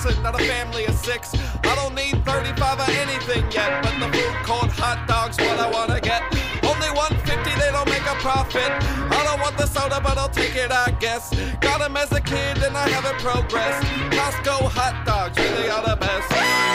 Listen, not a family of 6. I don't need 35 or anything yet, but the food court hot dogs what I wanna get. Only 150, they don't make a profit. I don't want the soda, but I'll take it, I guess. Got them as a kid and I haven't progressed. Costco hot dogs really are the best.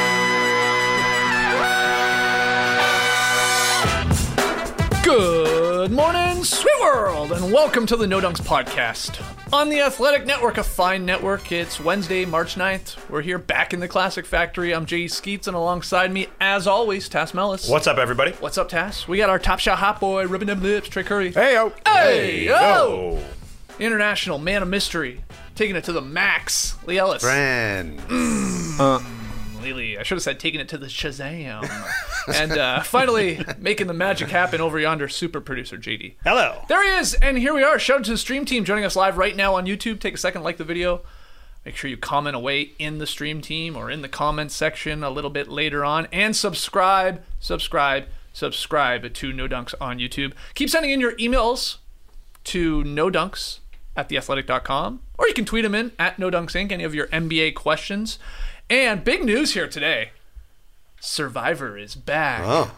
Good morning, sweet world, and welcome to the No Dunks podcast. On the Athletic Network, a fine network, it's Wednesday, March 9th. We're here back in the Classic Factory. I'm J.D. Skeets, and alongside me, as always, Tass Mellis. What's up, everybody? What's up, Tass? We got our top shot hot boy, ribbon them lips, Trey Curry. Hey-o. Hey-o! International man of mystery, taking it to the max, Lee Ellis. Friends. Lily, I should have said taking it to the Shazam. And finally, making the magic happen over yonder, super producer JD. Hello. There he is, and here we are. Shout out to the stream team joining us live right now on YouTube. Take a second, like the video. Make sure you comment away in the stream team or in the comments section a little bit later on. And subscribe to No Dunks on YouTube. Keep sending in your emails to nodunks@theathletic.com, or you can tweet them in at NoDunksInc, any of your NBA questions. And big news here today. Survivor is back. Oh.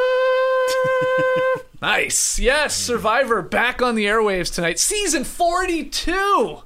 Nice. Yes, Survivor back on the airwaves tonight. Season 42.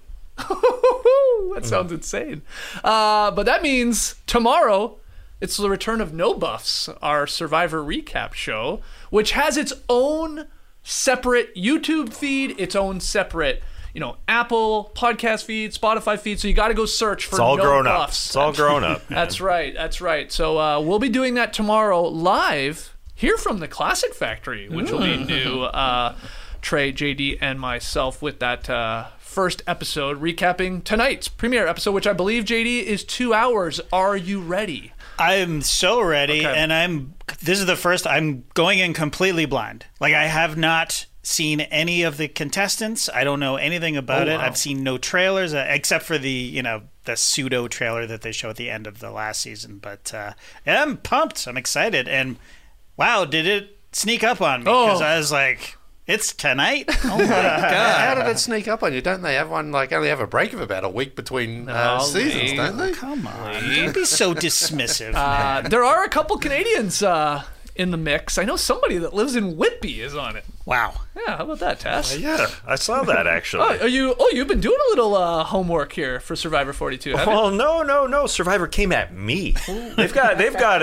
That sounds insane. But that means tomorrow, it's the return of No Buffs, our Survivor recap show, which has its own separate YouTube feed, its own separate Apple podcast feed, Spotify feed, so you got to go search for No Buffs. It's all grown up. That's right. So we'll be doing that tomorrow live here from the Classic Factory, which will be new. Trey, JD, and myself with that first episode recapping tonight's premiere episode, which I believe, JD, is 2 hours. Are you ready? I'm so ready, Okay. and this is the first, I'm going in completely blind. Like, I have not seen any of the contestants. I don't know anything about it. Wow. I've seen no trailers, except for the pseudo trailer that they show at the end of the last season. But yeah, I'm pumped. I'm excited. And wow, did it sneak up on me? Because I was like, it's tonight? Oh my God. How did it sneak up on you? Don't they have one, only have a break of about a week between seasons, don't they? Come on. Don't be so dismissive, man. There are a couple Canadians in the mix. I know somebody that lives in Whitby is on it. Wow. Yeah, how about that, Tass? Yeah, I saw that actually. You've been doing a little homework here for Survivor 42, haven't you? Well, no. Survivor came at me. They've got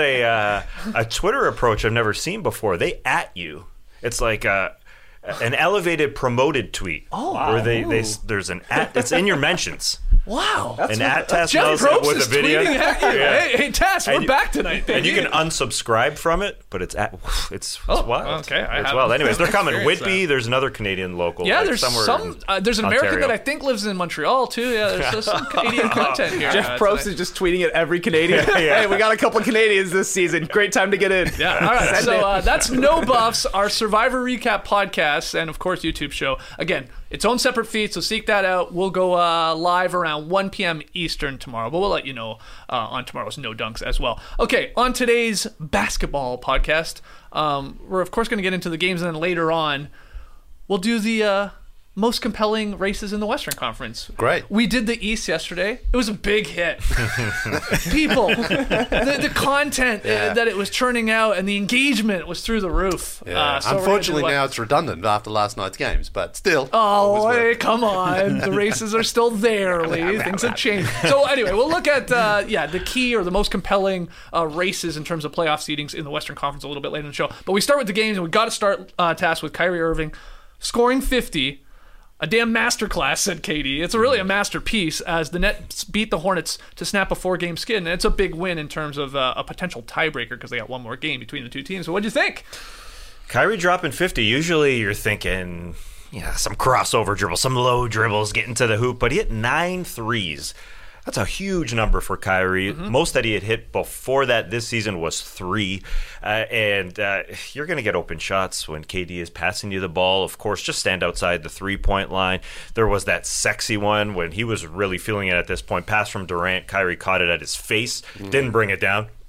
a Twitter approach I've never seen before. They at you. It's like an elevated promoted tweet. Oh, where there's an at. It's in your mentions. Wow. An at Tass Jeff Mellis Probst with is a video. tweeting at you. Yeah. Hey, Tass, we're back tonight, baby. And you can unsubscribe from it, but it's wild. Okay, It's wild. Anyways, they're coming. experienced Whitby, there's another Canadian local. Yeah, like there's somewhere there's an American Ontario. that I think lives in Montreal, too. Yeah, there's some Canadian content here. Jeff Probst is just tweeting at every Canadian. Hey, we got a couple Canadians this season. Great time to get in. Yeah, all right. So that's No Buffs, our Survivor recap podcast, and of course YouTube show. Again, its own separate feed, so seek that out. We'll go live around 1 p.m. Eastern tomorrow, but we'll let you know on tomorrow's No Dunks as well. Okay, on today's basketball podcast, we're of course going to get into the games, and then later on, we'll do the most compelling races in the Western Conference. Great. We did the East yesterday. It was a big hit. People, the content that it was churning out and the engagement was through the roof. Yeah. So we're gonna Unfortunately, do what- now it's redundant after last night's games, but still. Oh, always hey, worth it. come on. The races are still there, Lee. Things have changed. So anyway, we'll look at the key or the most compelling races in terms of playoff seedings in the Western Conference a little bit later in the show. But we start with the games, and we got to start, Tass, with Kyrie Irving scoring 50. A damn masterclass, said Katie. It's really a masterpiece as the Nets beat the Hornets to snap a 4-game skid. And it's a big win in terms of a potential tiebreaker because they got one more game between the two teams. So what'd you think? Kyrie dropping 50. Usually you're thinking, some crossover dribbles, some low dribbles, getting to the hoop, but he hit 9 threes. That's a huge number for Kyrie. Mm-hmm. Most that he had hit before that this season was 3. And you're going to get open shots when KD is passing you the ball. Of course, just stand outside the 3-point line. There was that sexy one when he was really feeling it at this point. Pass from Durant. Kyrie caught it at his face. Didn't bring it down.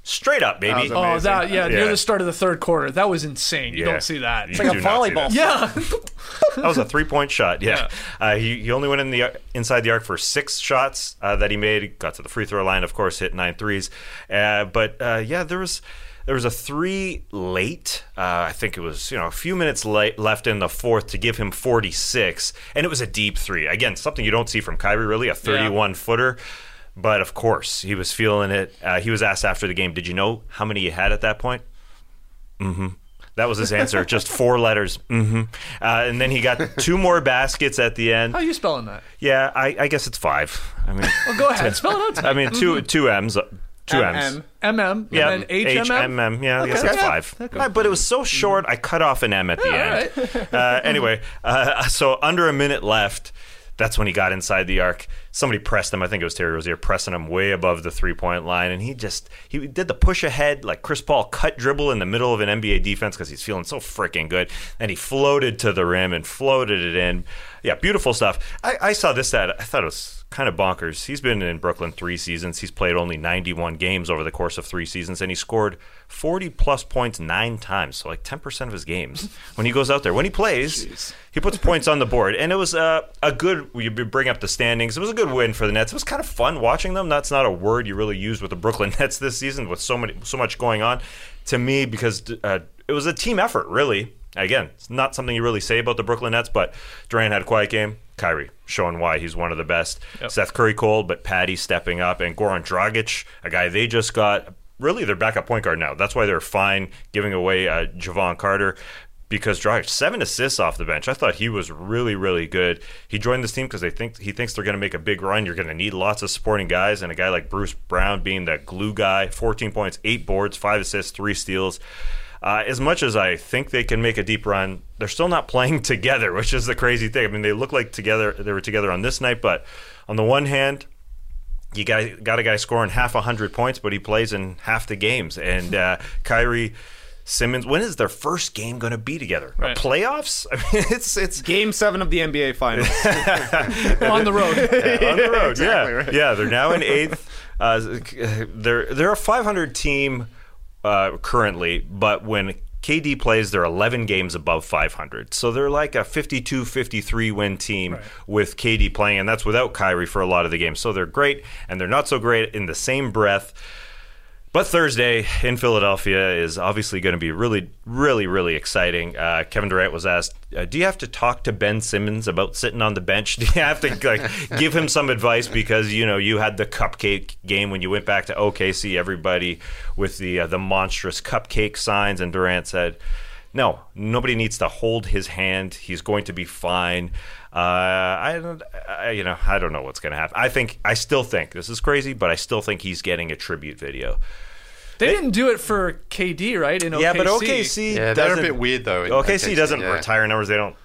straight up, baby. That was amazing. Near the start of the third quarter. That was insane. You don't see that. You like a do not see volleyball. that. Yeah. That was a 3-point shot. Yeah, he only went inside the arc for 6 shots that he made. Got to the free throw line, of course, hit 9 threes. But there was a 3 late. I think it was a few minutes left in the fourth to give him 46, and it was a deep 3. Again, something you don't see from Kyrie, really, a 31-footer. But of course, he was feeling it. He was asked after the game, "Did you know how many he had at that point?" Mm-hmm. That was his answer. Just 4 letters. Mm-hmm. And then he got 2 more baskets at the end. How are you spelling that? Yeah, I guess it's 5. I mean, well, go ahead. Spell it out to me. I mean, two M's. 2 M's. MM. Yeah, And then HMM? HMM. Yeah, I guess that's 5. But it was so short, I cut off an M at the end. Right. Anyway, so under a minute left, that's when he got inside the arc. Somebody pressed him. I think it was Terry Rozier pressing him way above the 3-point line. And he did the push ahead, like Chris Paul cut dribble in the middle of an NBA defense because he's feeling so freaking good. And he floated to the rim and floated it in. Yeah, beautiful stuff. I saw this stat. I thought it was kind of bonkers. He's been in Brooklyn 3 seasons. He's played only 91 games over the course of 3 seasons, and he scored 40-plus points 9 times, so like 10% of his games. When he goes out there, when he plays, he puts points on the board. And it was a good, you bring up the standings, it was a good win for the Nets. It was kind of fun watching them. That's not a word you really use with the Brooklyn Nets this season with so much going on. To me, because it was a team effort, really. Again, it's not something you really say about the Brooklyn Nets, but Durant had a quiet game. Kyrie showing why he's one of the best. Yep. Seth Curry cold, but Patty stepping up. And Goran Dragic, a guy they just got, really their backup point guard now. That's why they're fine giving away Javon Carter, because Dragic, 7 assists off the bench. I thought he was really, really good. He joined this team because he thinks they're going to make a big run. You're going to need lots of supporting guys, and a guy like Bruce Brown being that glue guy, 14 points, 8 boards, 5 assists, 3 steals. As much as I think they can make a deep run, they're still not playing together, which is the crazy thing. I mean, they look like they were together on this night, but on the one hand, you got a guy scoring half 100 points, but he plays in half the games. And Kyrie, Simmons, when is their first game going to be together? Right. Playoffs? I mean, it's Game 7 of the NBA Finals. On the road. on the road. Exactly, right. Yeah, they're now in 8th. They're a 500 team currently, but when KD plays, they're 11 games above 500. So they're like a 52-53 win team with KD playing, and that's without Kyrie for a lot of the games. So they're great, and they're not so great in the same breath. But Thursday in Philadelphia is obviously going to be really, really, really exciting. Kevin Durant was asked, do you have to talk to Ben Simmons about sitting on the bench? Do you have to give him some advice because, you had the cupcake game when you went back to OKC, everybody with the monstrous cupcake signs, and Durant said, no, nobody needs to hold his hand. He's going to be fine. I don't know what's going to happen. I still think this is crazy, but I still think he's getting a tribute video. They didn't do it for KD, right? In OKC. Yeah, but OKC they're a bit weird though. OKC doesn't retire numbers. They don't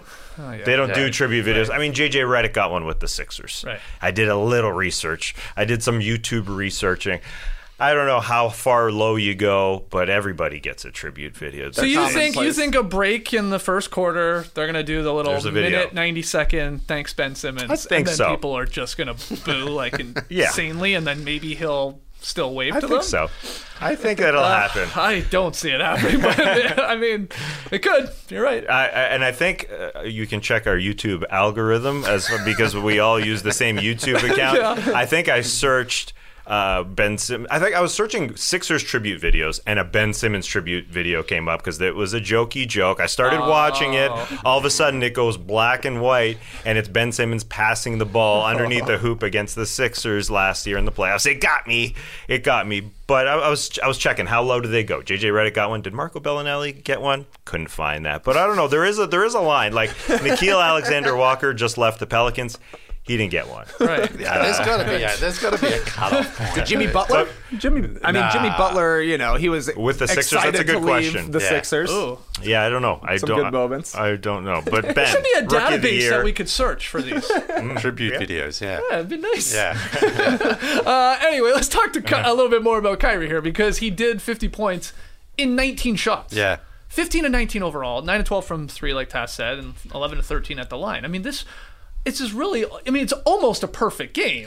do tribute videos. I mean, JJ Redick got one with the Sixers. Right. I did a little research. I did some YouTube researching. I don't know how far low you go, but everybody gets a tribute video. So you think a break in the first quarter, they're going to do the little minute, 90-second, thanks, Ben Simmons. I think and then people are just going to boo like insanely, and then maybe he'll still wave to them? I think so. I think that'll happen. I don't see it happening, but I mean, it could. You're right. And I think you can check our YouTube algorithm because we all use the same YouTube account. I think I searched Ben Simmons. I think I was searching Sixers tribute videos, and a Ben Simmons tribute video came up because it was a jokey joke. I started watching it. All of a sudden, it goes black and white, and it's Ben Simmons passing the ball underneath the hoop against the Sixers last year in the playoffs. It got me. But I was checking how low did they go. JJ Redick got one. Did Marco Bellinelli get one? Couldn't find that. But I don't know. There is a line. Like Nickeil Alexander-Walker just left the Pelicans. He didn't get one. Right. There's got to be a cutoff point. Did Jimmy Butler? Jimmy Butler, he was with the Sixers. That's a good question. The Sixers. Ooh. Yeah, I don't know. Good moments. I don't know. But Ben, there should be a database that we could search for these tribute videos. Yeah, it'd be nice. Yeah. Anyway, let's talk a little bit more about Kyrie here because he did 50 points in 19 shots. Yeah. 15 to 19 overall, 9 to 12 from 3, like Tass said, and 11 to 13 at the line. I mean, it's almost a perfect game.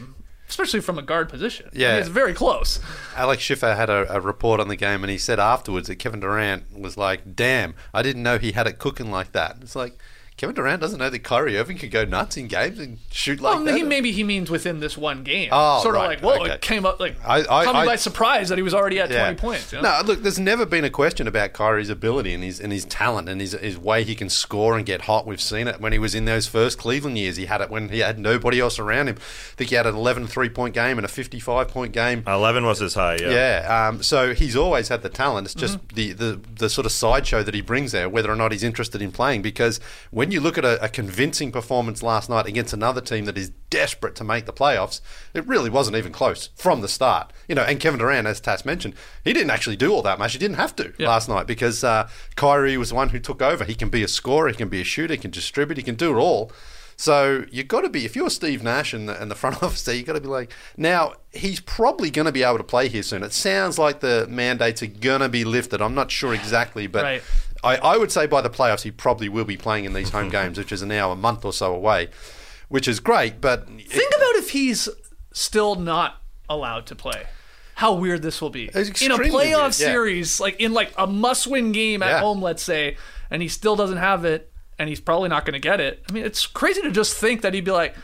especially from a guard position. Yeah. I mean, it's very close. Alex Schiffer had a report on the game, and he said afterwards that Kevin Durant was like, damn, I didn't know he had it cooking like that. It's like, Kevin Durant doesn't know that Kyrie Irving could go nuts in games and shoot like that. Maybe he means within this one game. Oh, sort of right, like, whoa, okay. it came up like caught me by surprise that he was already at 20 points. You know? No, look, there's never been a question about Kyrie's ability and his talent and his way he can score and get hot. We've seen it when he was in those first Cleveland years. He had it when he had nobody else around him. I think he had an 11 3-point game and a 55-point game. 11 was his high, yeah. Yeah, so he's always had the talent. It's just the sort of sideshow that he brings there, whether or not he's interested in playing. Because when you look at a convincing performance last night against another team that is desperate to make the playoffs, it really wasn't even close from the start. And Kevin Durant, as Tass mentioned, he didn't actually do all that much. He didn't have to last night because Kyrie was the one who took over. He can be a scorer, he can be a shooter, he can distribute, he can do it all. So you've got to be, if you're Steve Nash and the front office there, you've got to be like, now he's probably going to be able to play here soon. It sounds like the mandates are going to be lifted. I'm not sure exactly, but Right. I would say by the playoffs he probably will be playing in these home games, which is now a month or so away, which is great. But Think about if he's still not allowed to play. How weird this will be. It's In a extremely playoff weird, yeah. series, like in like a must-win game at Yeah. home, let's say, and he still doesn't have it, and he's probably not going to get it. I mean, it's crazy to just think that he'd be like,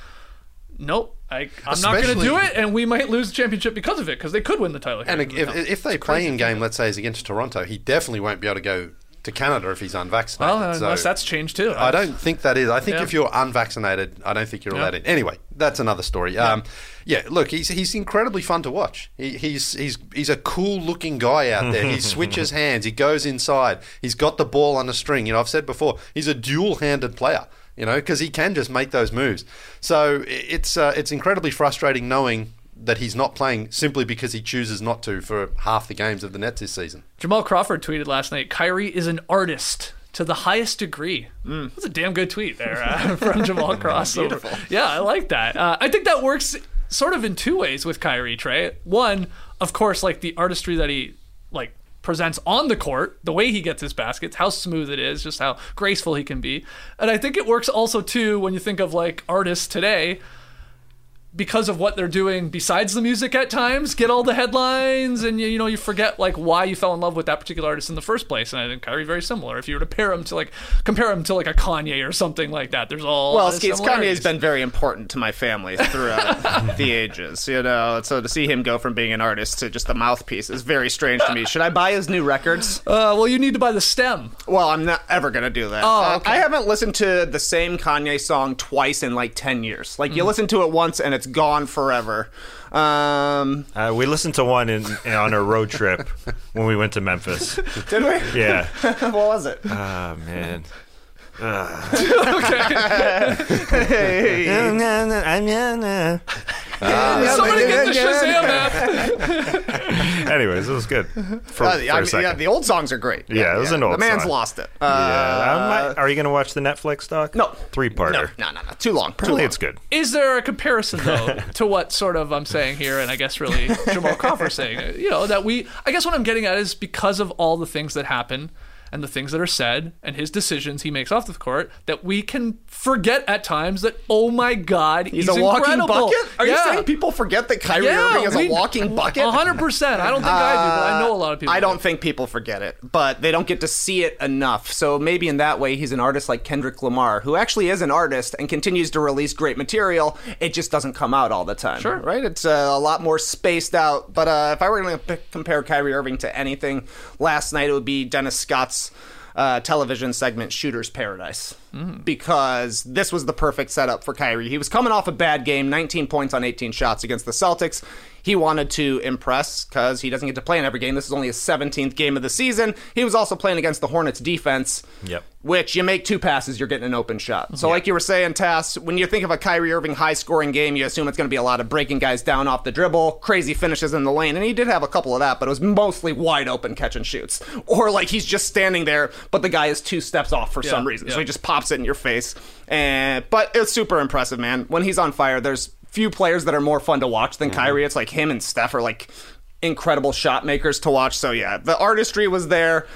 nope, I'm not going to Especially- do it, and we might lose the championship because of it, because they could win the title. And here. if they play in game, let's say, is against Toronto, he definitely won't be able to go to Canada if he's unvaccinated. Well, unless that's changed too. I don't think that is. I think Yeah. if you're unvaccinated, I don't think you're allowed Yeah. in. Anyway, that's another story. Look, he's incredibly fun to watch. He's a cool looking guy out there. He switches hands. He goes inside. He's got the ball on a string. I've said before, he's a dual-handed player. Because he can just make those moves. So it's incredibly frustrating knowing that he's not playing simply because he chooses not to for half the games of the Nets this season. Jamal Crawford tweeted last night, Kyrie is an artist to the highest degree. That's a damn good tweet there from Jamal Crawford. Beautiful. Yeah, I like that. I think that works sort of in two ways with Kyrie, Trey. One, of course, like the artistry that he presents on the court, the way he gets his baskets, how smooth it is, just how graceful he can be. And I think it works also too when you think of like artists today, because of what they're doing besides the music at times, get all the headlines, and you forget like why you fell in love with that particular artist in the first place. And I think Kyrie very similar. If you were to compare him to like a Kanye or something like that, there's all Well, similarities. Kanye's been very important to my family throughout the ages, So to see him go from being an artist to just a mouthpiece is very strange to me. Should I buy his new records? Well, you need to buy the stem. Well, I'm not ever gonna do that. Oh, okay. I haven't listened to the same Kanye song twice in like 10 years. Like you listen to it once and it's gone forever. We listened to one on a road trip when we went to Memphis. Did we? Yeah. What was it? Oh, man. Somebody get the Shazam app. Anyways, it was good for a second. The old songs are great. Yeah, it was an old The man's song. lost it. Are you going to watch the Netflix doc? No. 3-parter. No. Too long. Apparently it's good. Is there a comparison, though, to what sort of I'm saying here, and I guess really Jamal Crawford saying, I guess what I'm getting at is because of all the things that happen and the things that are said and his decisions he makes off the court, that we can forget at times that, oh my God, He's a walking incredible. bucket? Are you saying people forget that Kyrie Irving is a walking bucket? 100%. I don't think I do, but I know a lot of people I don't do. think people forget it, but they don't get to see it enough. So maybe in that way, he's an artist like Kendrick Lamar, who actually is an artist and continues to release great material. It just doesn't come out all the time. Sure. Right? It's a lot more spaced out. But if I were going to compare Kyrie Irving to anything last night, it would be Dennis Scott's television segment Shooter's Paradise, because this was the perfect setup for Kyrie. He was coming off a bad game, 19 points on 18 shots against the Celtics. He wanted to impress because he doesn't get to play in every game. This is only his 17th game of the season. He was also playing against the Hornets defense, which you make 2 passes, you're getting an open shot. So like you were saying, Tass, when you think of a Kyrie Irving high-scoring game, you assume it's going to be a lot of breaking guys down off the dribble, crazy finishes in the lane, and he did have a couple of that, but it was mostly wide open catch and shoots. Or like he's just standing there, but the guy is 2 steps off for some reason, so he just pops it in your face. But it's super impressive, man. When he's on fire, there's few players that are more fun to watch than Kyrie. It's like him and Steph are like incredible shot makers to watch. So yeah, the artistry was there.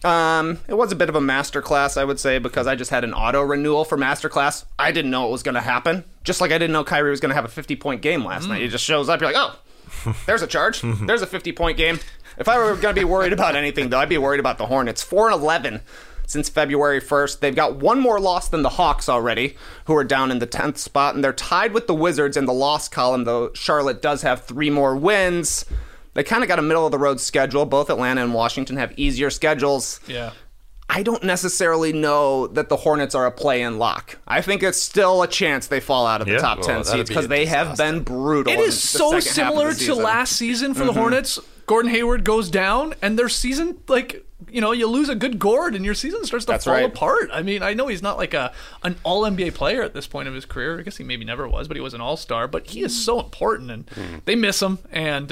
It was a bit of a masterclass, I would say, because I just had an auto renewal for masterclass. I didn't know it was going to happen. Just like I didn't know Kyrie was going to have a 50-point game last night. He just shows up. You're like, oh, there's a charge. There's a 50-point game. If I were going to be worried about anything, though, I'd be worried about the Hornets. 4-11 since February 1st. They've got one more loss than the Hawks already, who are down in the 10th spot, and they're tied with the Wizards in the loss column, though Charlotte does have 3 more wins. They kind of got a middle-of-the-road schedule. Both Atlanta and Washington have easier schedules. Yeah. I don't necessarily know that the Hornets are a play-in lock. I think it's still a chance they fall out of the top 10 seeds because they have been brutal. It is so similar to last season for the Hornets. Gordon Hayward goes down, and their season, you lose a good Gord, and your season starts to fall apart. I mean, I know he's not like an all-NBA player at this point of his career. I guess he maybe never was, but he was an all-star. But he is so important, and they miss him. And,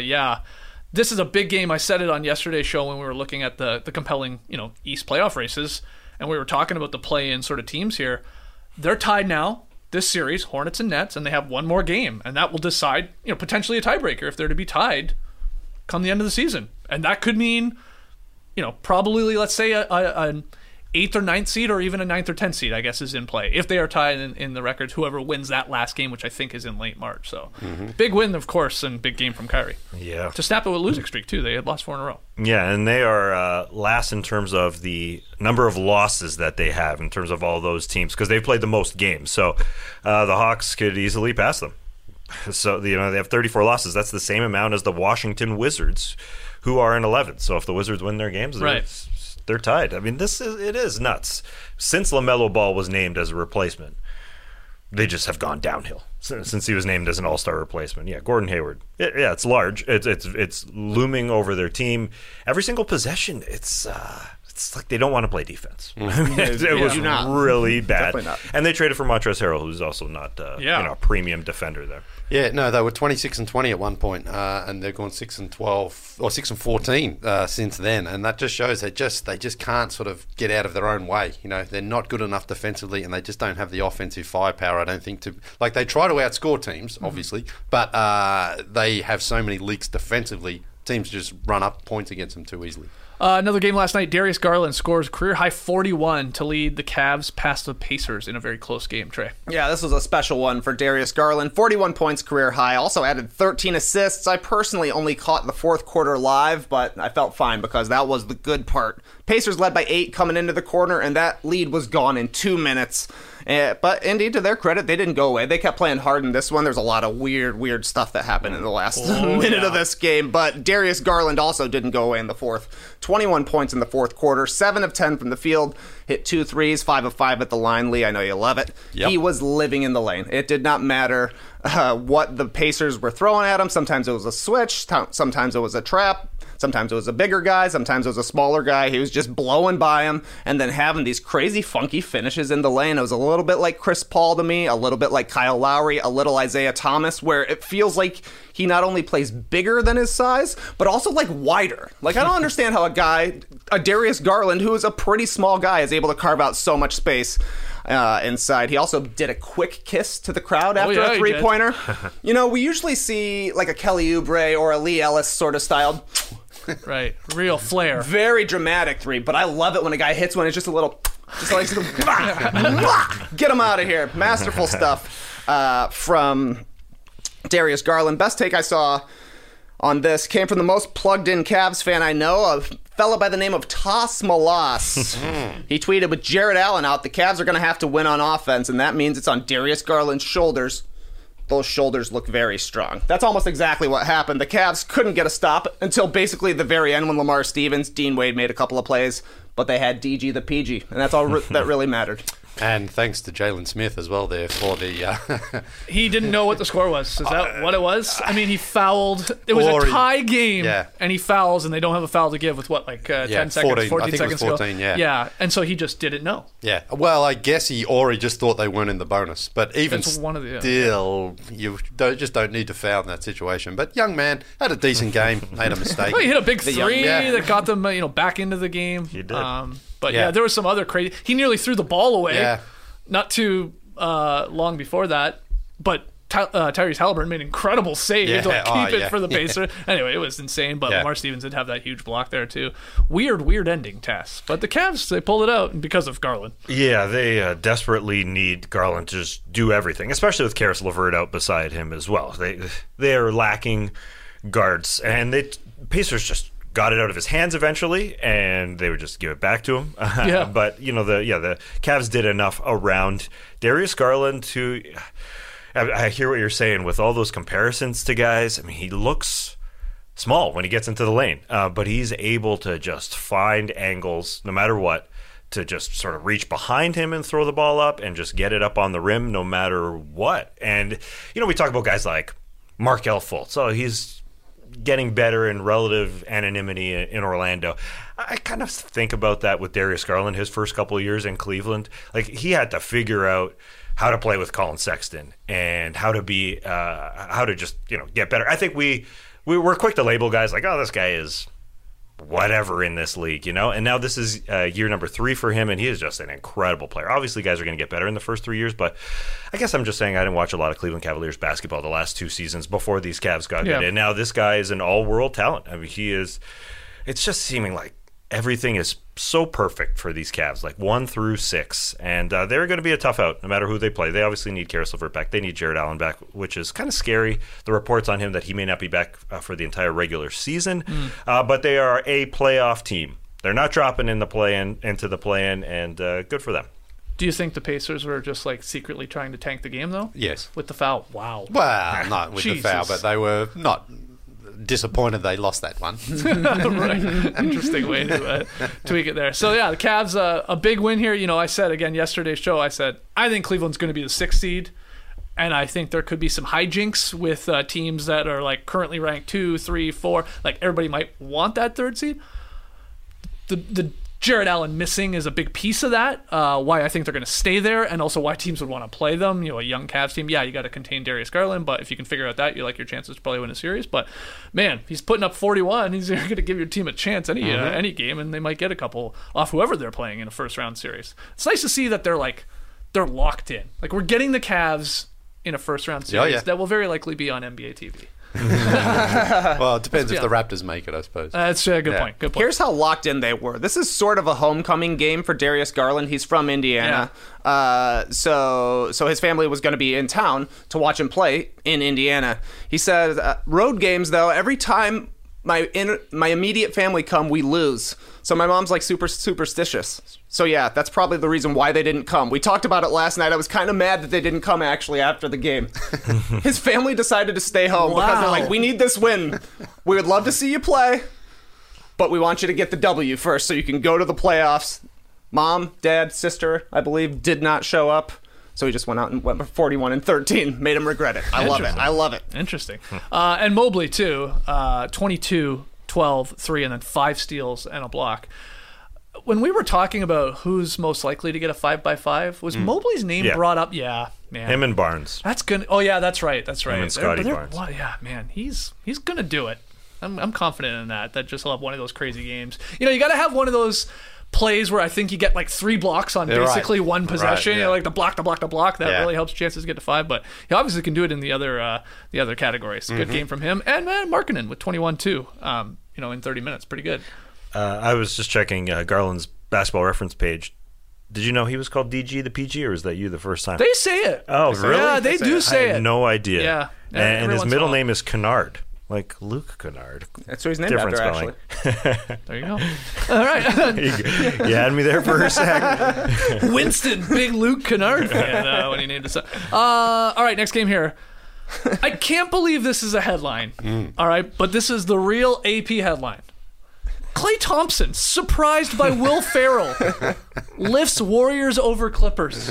this is a big game. I said it on yesterday's show when we were looking at the compelling, East playoff races, and we were talking about the play-in sort of teams here. They're tied now, this series, Hornets and Nets, and they have one more game, and that will decide, potentially a tiebreaker if they're to be tied come the end of the season. And that could mean, probably, let's say, an 8th or 9th seed, or even a 9th or 10th seed, I guess, is in play. If they are tied in the records, whoever wins that last game, which I think is in late March. So, big win, of course, and big game from Kyrie. Yeah. To snap it with a losing streak, too. They had lost 4 in a row. Yeah, and they are last in terms of the number of losses that they have in terms of all those teams, because they've played the most games. So, the Hawks could easily pass them. So, they have 34 losses. That's the same amount as the Washington Wizards, who are in 11th. So if the Wizards win their games, they're tied. I mean, it is nuts. Since LaMelo Ball was named as a replacement, they just have gone downhill since he was named as an all-star replacement. Yeah, Gordon Hayward. It's large. It's looming over their team. Every single possession, it's like they don't want to play defense. It was really bad. And they traded for Montrezl Harrell, who's also not a premium defender there. Yeah, no, they were 26-20 at one point, and they've gone 6-12 or 6-14 since then, and that just shows they just can't sort of get out of their own way. They're not good enough defensively, and they just don't have the offensive firepower. I don't think they try to outscore teams, obviously, but they have so many leaks defensively. Teams just run up points against them too easily. Another game last night, Darius Garland scores career-high 41 to lead the Cavs past the Pacers in a very close game, Trey. Yeah, this was a special one for Darius Garland. 41 points career-high, also added 13 assists. I personally only caught the fourth quarter live, but I felt fine because that was the good part. Pacers led by 8 coming into the quarter, and that lead was gone in 2 minutes. But indeed, to their credit, they didn't go away. They kept playing hard in this one. There's a lot of weird stuff that happened in the last minute of this game. But Darius Garland also didn't go away in the fourth. 21 points in the fourth quarter, 7 of 10 from the field, hit 2 threes, 5 of 5 at the line. Lee, I know you love it. Yep. He was living in the lane. It did not matter what the Pacers were throwing at him. Sometimes it was a switch. Sometimes it was a trap. Sometimes it was a bigger guy, sometimes it was a smaller guy. He was just blowing by him and then having these crazy funky finishes in the lane. It was a little bit like Chris Paul to me, a little bit like Kyle Lowry, a little Isaiah Thomas, where it feels like he not only plays bigger than his size, but also like wider. Like, I don't understand how a Darius Garland, who is a pretty small guy, is able to carve out so much space inside. He also did a quick kiss to the crowd after a three-pointer. We usually see like a Kelly Oubre or a Lee Ellis sort of styled. Right, real flair. Very dramatic 3, but I love it when a guy hits one. It's just a little, get him out of here. Masterful stuff from Darius Garland. Best take I saw on this came from the most plugged-in Cavs fan I know, a fella by the name of Toss Malas. He tweeted, with Jared Allen out, the Cavs are going to have to win on offense, and that means it's on Darius Garland's shoulders. Those shoulders look very strong. That's almost exactly what happened. The Cavs couldn't get a stop until basically the very end when Lamar Stevens, Dean Wade made a couple of plays, but they had DG the PG, and that's all that really mattered. And thanks to Jalen Smith as well there for the... He didn't know what the score was. Is that what it was? I mean, he fouled. It was a tie game, and he fouls, and they don't have a foul to give with, 10 seconds, 14 seconds it was 14, ago? Yeah, and so he just didn't know. Yeah, well, I guess he just thought they weren't in the bonus. But even still, you just don't need to foul in that situation. But young man had a decent game, made a mistake. Well, he hit a big 3 that got them back into the game. He did. But there was some other crazy... He nearly threw the ball away. Not too long before that. But Tyrese Halliburton made an incredible save to keep it for the Yeah. Pacers. Anyway, it was insane, but Yeah. Lamar Stevens did have that huge block there too. Weird ending, Tess. But the Cavs, they pulled it out because of Garland. Yeah, they desperately need Garland to just do everything, especially with Karis LeVert out beside him as well. They are lacking guards, and Pacers just got it out of his hands eventually, and they would just give it back to him. Yeah. But the Cavs did enough around Darius Garland to. I hear what you're saying with all those comparisons to guys. I mean, he looks small when he gets into the lane, but he's able to just find angles no matter what, to just sort of reach behind him and throw the ball up and just get it up on the rim no matter what. And, we talk about guys like Markelle Fultz. So he's getting better in relative anonymity in Orlando. I kind of think about that with Darius Garland, his first couple of years in Cleveland. Like, he had to figure out how to play with Colin Sexton and how to be, how to just, get better. I think we're quick to label guys like, oh, this guy is whatever in this league, and now this is year number 3 for him, and he is just an incredible player. Obviously, guys are going to get better in the first 3 years, but I guess I'm just saying I didn't watch a lot of Cleveland Cavaliers basketball the last 2 seasons before these Cavs got good, and now this guy is an all-world talent. I mean, it's just seeming like everything is so perfect for these Cavs, like 1 through 6, and they're going to be a tough out no matter who they play. They obviously need Karis LeVert back. They need Jared Allen back, which is kind of scary. The reports on him that he may not be back for the entire regular season, but they are a playoff team. They're not dropping into the play-in, and good for them. Do you think the Pacers were just like secretly trying to tank the game though? Yes. With the foul. Wow. Well, not with the foul, Jesus. but they were not disappointed they lost that one. Right. Interesting way to tweak it there. So yeah, the Cavs, a big win here. I said again yesterday's show, I think Cleveland's going to be the 6th seed, and I think there could be some hijinks with teams that are like currently ranked 2, 3, 4. Like everybody might want that 3rd seed. The Jared Allen missing is a big piece of that. Why I think they're going to stay there, and also why teams would want to play them. A young Cavs team. Yeah, you got to contain Darius Garland, but if you can figure out that, you like your chances to probably win a series. But man, he's putting up 41. He's going to give your team a chance any game, and they might get a couple off whoever they're playing in a first round series. It's nice to see that they're locked in. Like we're getting the Cavs in a first round series that will very likely be on NBA TV. Well, it depends if the Raptors make it, I suppose. That's a good point. Good point. Here's how locked in they were. This is sort of a homecoming game for Darius Garland. He's from Indiana. So his family was going to be in town to watch him play in Indiana. He said, road games, though, every time my immediate family come, we lose. So my mom's like super superstitious. So yeah, that's probably the reason why they didn't come. We talked about it last night. I was kind of mad that they didn't come actually after the game. His family decided to stay home because they're like, we need this win. We would love to see you play, but we want you to get the W first so you can go to the playoffs. Mom, dad, sister, I believe, did not show up. So he just went out and went 41-13. Made him regret it. I love it. I love it. Interesting. And Mobley, too. 22, 12, 3, and then 5 steals and a block. When we were talking about who's most likely to get a 5x5, was Mobley's name brought up? Yeah, man. Him and Barnes. That's good. Oh, yeah, that's right. That's right. Him and Scotty Barnes. Well, yeah, man. He's going to do it. I'm confident in that just he'll have one of those crazy games. You got to have one of those plays where I think you get like 3 blocks on basically one possession. Right, Like the block. That really helps chances to get to 5. But he obviously can do it in the other categories. Good game from him. And Markkanen with 21 too. In 30 minutes, pretty good. I was just checking Garland's basketball reference page. Did you know he was called DG the PG, or is that you the first time? They say it. Oh, really? Yeah, they do say I had it. no idea. Yeah. And his middle name is Kennard, like Luke Kennard. That's what he's named Different after, spelling. actually. There you go. All right. You had me there for a sec. Winston, big Luke Kennard fan when he named himself. All right, next game here. I can't believe this is a headline. All right, but this is the real AP headline. Klay Thompson, surprised by Will Ferrell, lifts Warriors over Clippers.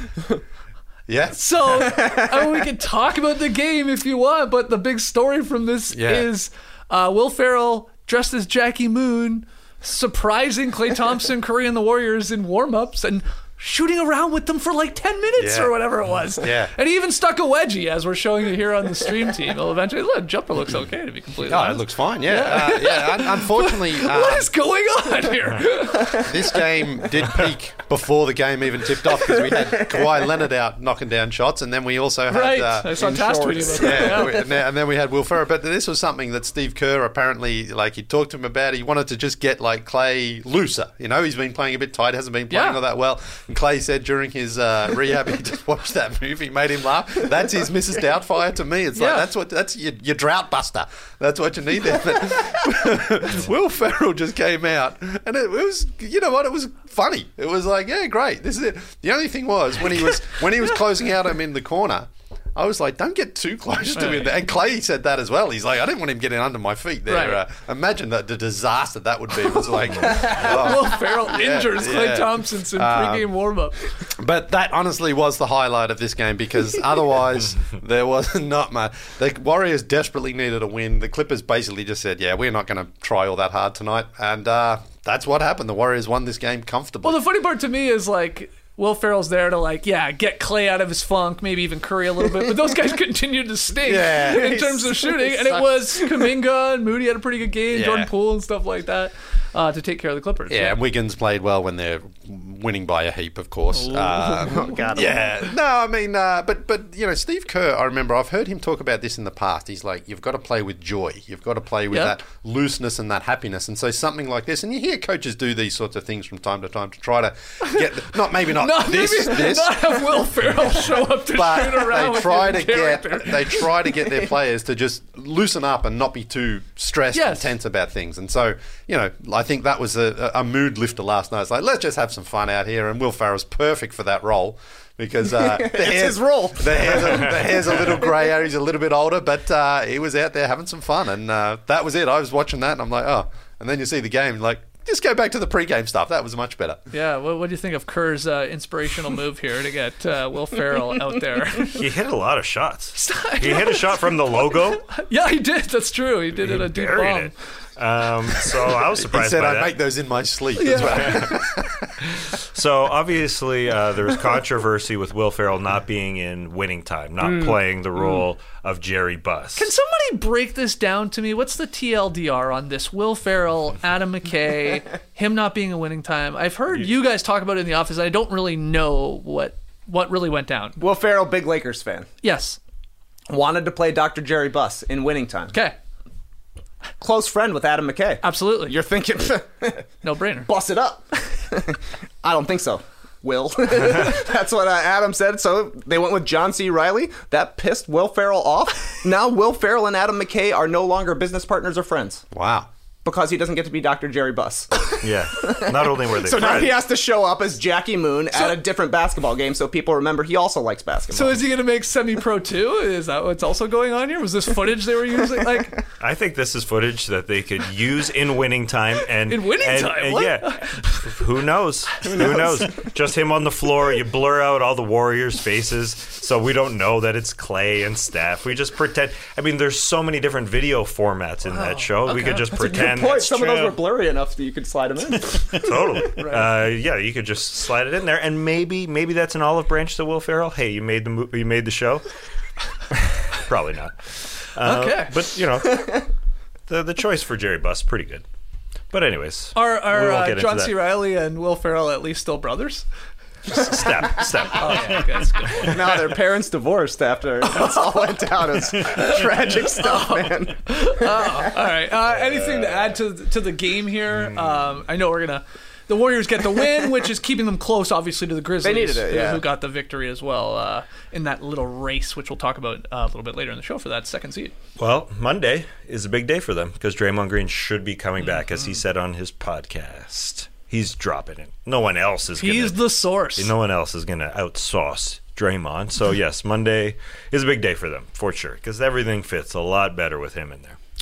Yeah. So, we can talk about the game if you want, but the big story from this is Will Ferrell, dressed as Jackie Moon, surprising Klay Thompson, Curry, and the Warriors in warm-ups, and shooting around with them for like 10 minutes Yeah. or whatever it was. Yeah. And he even stuck a wedgie, as we're showing you here on the stream team. Well, eventually, look, jumper looks okay, to be completely Oh, honest. it looks fine, unfortunately, What is going on here? this game did peak before the game even tipped off because we had Kawhi Leonard out knocking down shots, and then we also had Right. I saw Tass tweeting about that. yeah, and then we had Will Ferrell. But this was something that Steve Kerr apparently, like, he talked to him about. He wanted to just get like Clay looser. You know, he's been playing a bit tight, hasn't been playing all that well. And Clay said during his rehab, he just watched that movie, made him laugh. That's his Mrs. Doubtfire to me. It's like that's your drought buster. That's what you need there. But Will Ferrell just came out, and it was, you know what, it was funny. It was like, yeah, great. This is it. The only thing was when he was closing out him in the corner, I was like, don't get too close to him. And Clay said that as well. He's like, I didn't want him getting under my feet there. Right. Imagine the disaster that would be. It was like, Will Ferrell injures Klay yeah. Thompson in pregame warm-up. But that honestly was the highlight of this game because otherwise there was not much. The Warriors desperately needed a win. The Clippers basically just said, yeah, we're not going to try all that hard tonight. And that's what happened. The Warriors won this game comfortably. Well, the funny part to me is, like, Will Ferrell's there to, like, get Clay out of his funk, maybe even Curry a little bit, but those guys continued to stink in terms of shooting, and it was Kuminga and Moody had a pretty good game, Jordan Poole and stuff like that, to take care of the Clippers. Yeah, and Wiggins played well when they're winning by a heap, of course. Got him. Yeah, no, I mean, but you know, Steve Kerr, I remember I've heard him talk about this in the past. He's like, you've got to play with joy, you've got to play with that looseness and that happiness, and so something like this, and you hear coaches do these sorts of things from time to time to try to get, not this, not have Will Ferrell show up to shoot around they try with to your get character. they try to get their players to just loosen up and not be too stressed and tense about things. And so, you know, I think that was a mood lifter last night. It's like, let's just have some fun out here, and Will Ferrell's perfect for that role. Because his role. The hair's a little grayer. He's a little bit older, but he was out there having some fun, and that was it. I was watching that, and I'm like, oh. And then you see the game, like, just go back to the pre-game stuff. That was much better. Yeah, what do you think of Kerr's inspirational move here to get Will Ferrell out there? He hit a lot of shots. He hit a shot from the logo. Yeah, he did. That's true. He did it a deep Buried bomb. it. So I was He surprised said, by I that. make those in my sleep as well. So obviously there was controversy with Will Ferrell not being in Winning Time, not playing the role of Jerry Buss. Can somebody break this down to me? What's the TLDR on this? Will Ferrell, Adam McKay, him not being a Winning Time. I've heard you guys talk about it in the office. I don't really know what really went down. Will Ferrell, big Lakers fan. Yes. Wanted to play Dr. Jerry Buss in Winning Time. Okay. Close friend with Adam McKay. Absolutely. You're thinking, No brainer. bust it up. I don't think so. Will. That's what Adam said. So they went with John C. Reilly. That pissed Will Ferrell off. Now Will Ferrell and Adam McKay are no longer business partners or friends Wow. because he doesn't get to be Dr. Jerry Buss. Yeah. Not only were they So now friends, he has to show up as Jackie Moon at a different basketball game so people remember he also likes basketball. So is he going to make Semi-Pro 2? Is that what's also going on here? Was this footage they were using? Like, I think this is footage that they could use in Winning Time. And In Winning Time? and What? yeah. Who knows? Who knows? Just him on the floor. You blur out all the Warriors' faces so we don't know that it's Clay and Steph. We just pretend. I mean, there's so many different video formats in that show. We could just pretend. Good point. that's Some of those true. were blurry enough that you could slide them in. Totally. Yeah, you could just slide it in there, and maybe that's an olive branch to Will Ferrell. Hey, you made the show. Probably not. Okay. But you know, the choice for Jerry Buss pretty good. But anyways, are we won't get into John that. C. Reilly and Will Ferrell at least still brothers? Step. Oh, yeah, okay, that's good. Now their parents divorced after this all went down. It's tragic stuff, man. All right. Anything to add to the game here? I know we're gonna. The Warriors get the win, which is keeping them close, obviously, to the Grizzlies. They needed it, yeah. Who got the victory as well in that little race, which we'll talk about a little bit later in the show for that second seed. Well, Monday is a big day for them because Draymond Green should be coming back, as he said on his podcast. He's dropping it. No one else is going to. He's the source. No one else is going to outsauce Draymond. So, yes, Monday is a big day for them, for sure, because everything fits a lot better with him in there.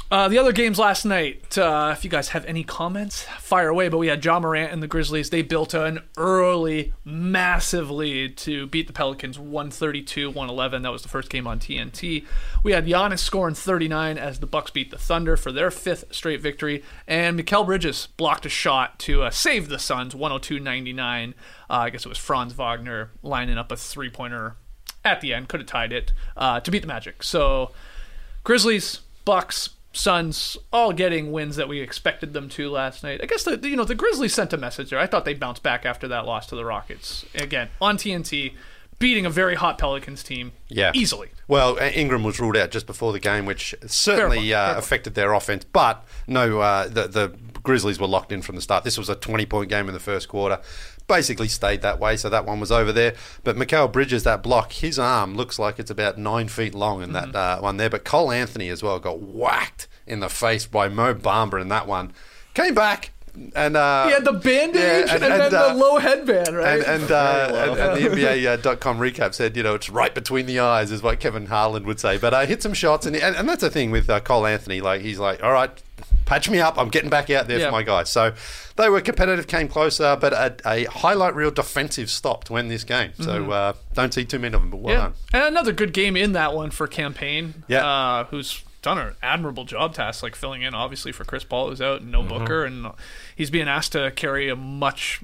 The other games last night, if you guys have any comments, fire away. But we had Ja Morant and the Grizzlies. They built an early, massive lead to beat the Pelicans 132-111. That was the first game on TNT. We had Giannis scoring 39 as the Bucks beat the Thunder for their 5th straight victory. And Mikal Bridges blocked a shot to save the Suns 102-99. I guess it was Franz Wagner lining up a three-pointer at the end. Could have tied it to beat the Magic. So Grizzlies, Bucks, Suns all getting wins that we expected them to last night. I guess the Grizzlies sent a message there. I thought they'd bounce back after that loss to the Rockets. Again, on TNT, beating a very hot Pelicans team easily. Well, Ingram was ruled out just before the game, which certainly affected their offense. But no, the Grizzlies were locked in from the start. This was a 20-point game in the first quarter. Basically stayed that way, so that one was over there. But Mikal Bridges, that block, his arm looks like it's about 9 feet long in that one there. But Cole Anthony as well got whacked in the face by Mo Bamba in that one. Came back. And he had the bandage and then the low headband, right? And the NBA.com recap said, it's right between the eyes, is what Kevin Harlan would say. But hit some shots, and that's the thing with Cole Anthony. Like, he's like, all right, patch me up. I'm getting back out there for my guys. So they were competitive, came closer, but a highlight reel defensive stop to win this game. So don't see too many of them, but well done. And another good game in that one for Campaign, who's done an admirable job task, like filling in obviously for Chris Paul, who's out, and no Booker, and he's being asked to carry a much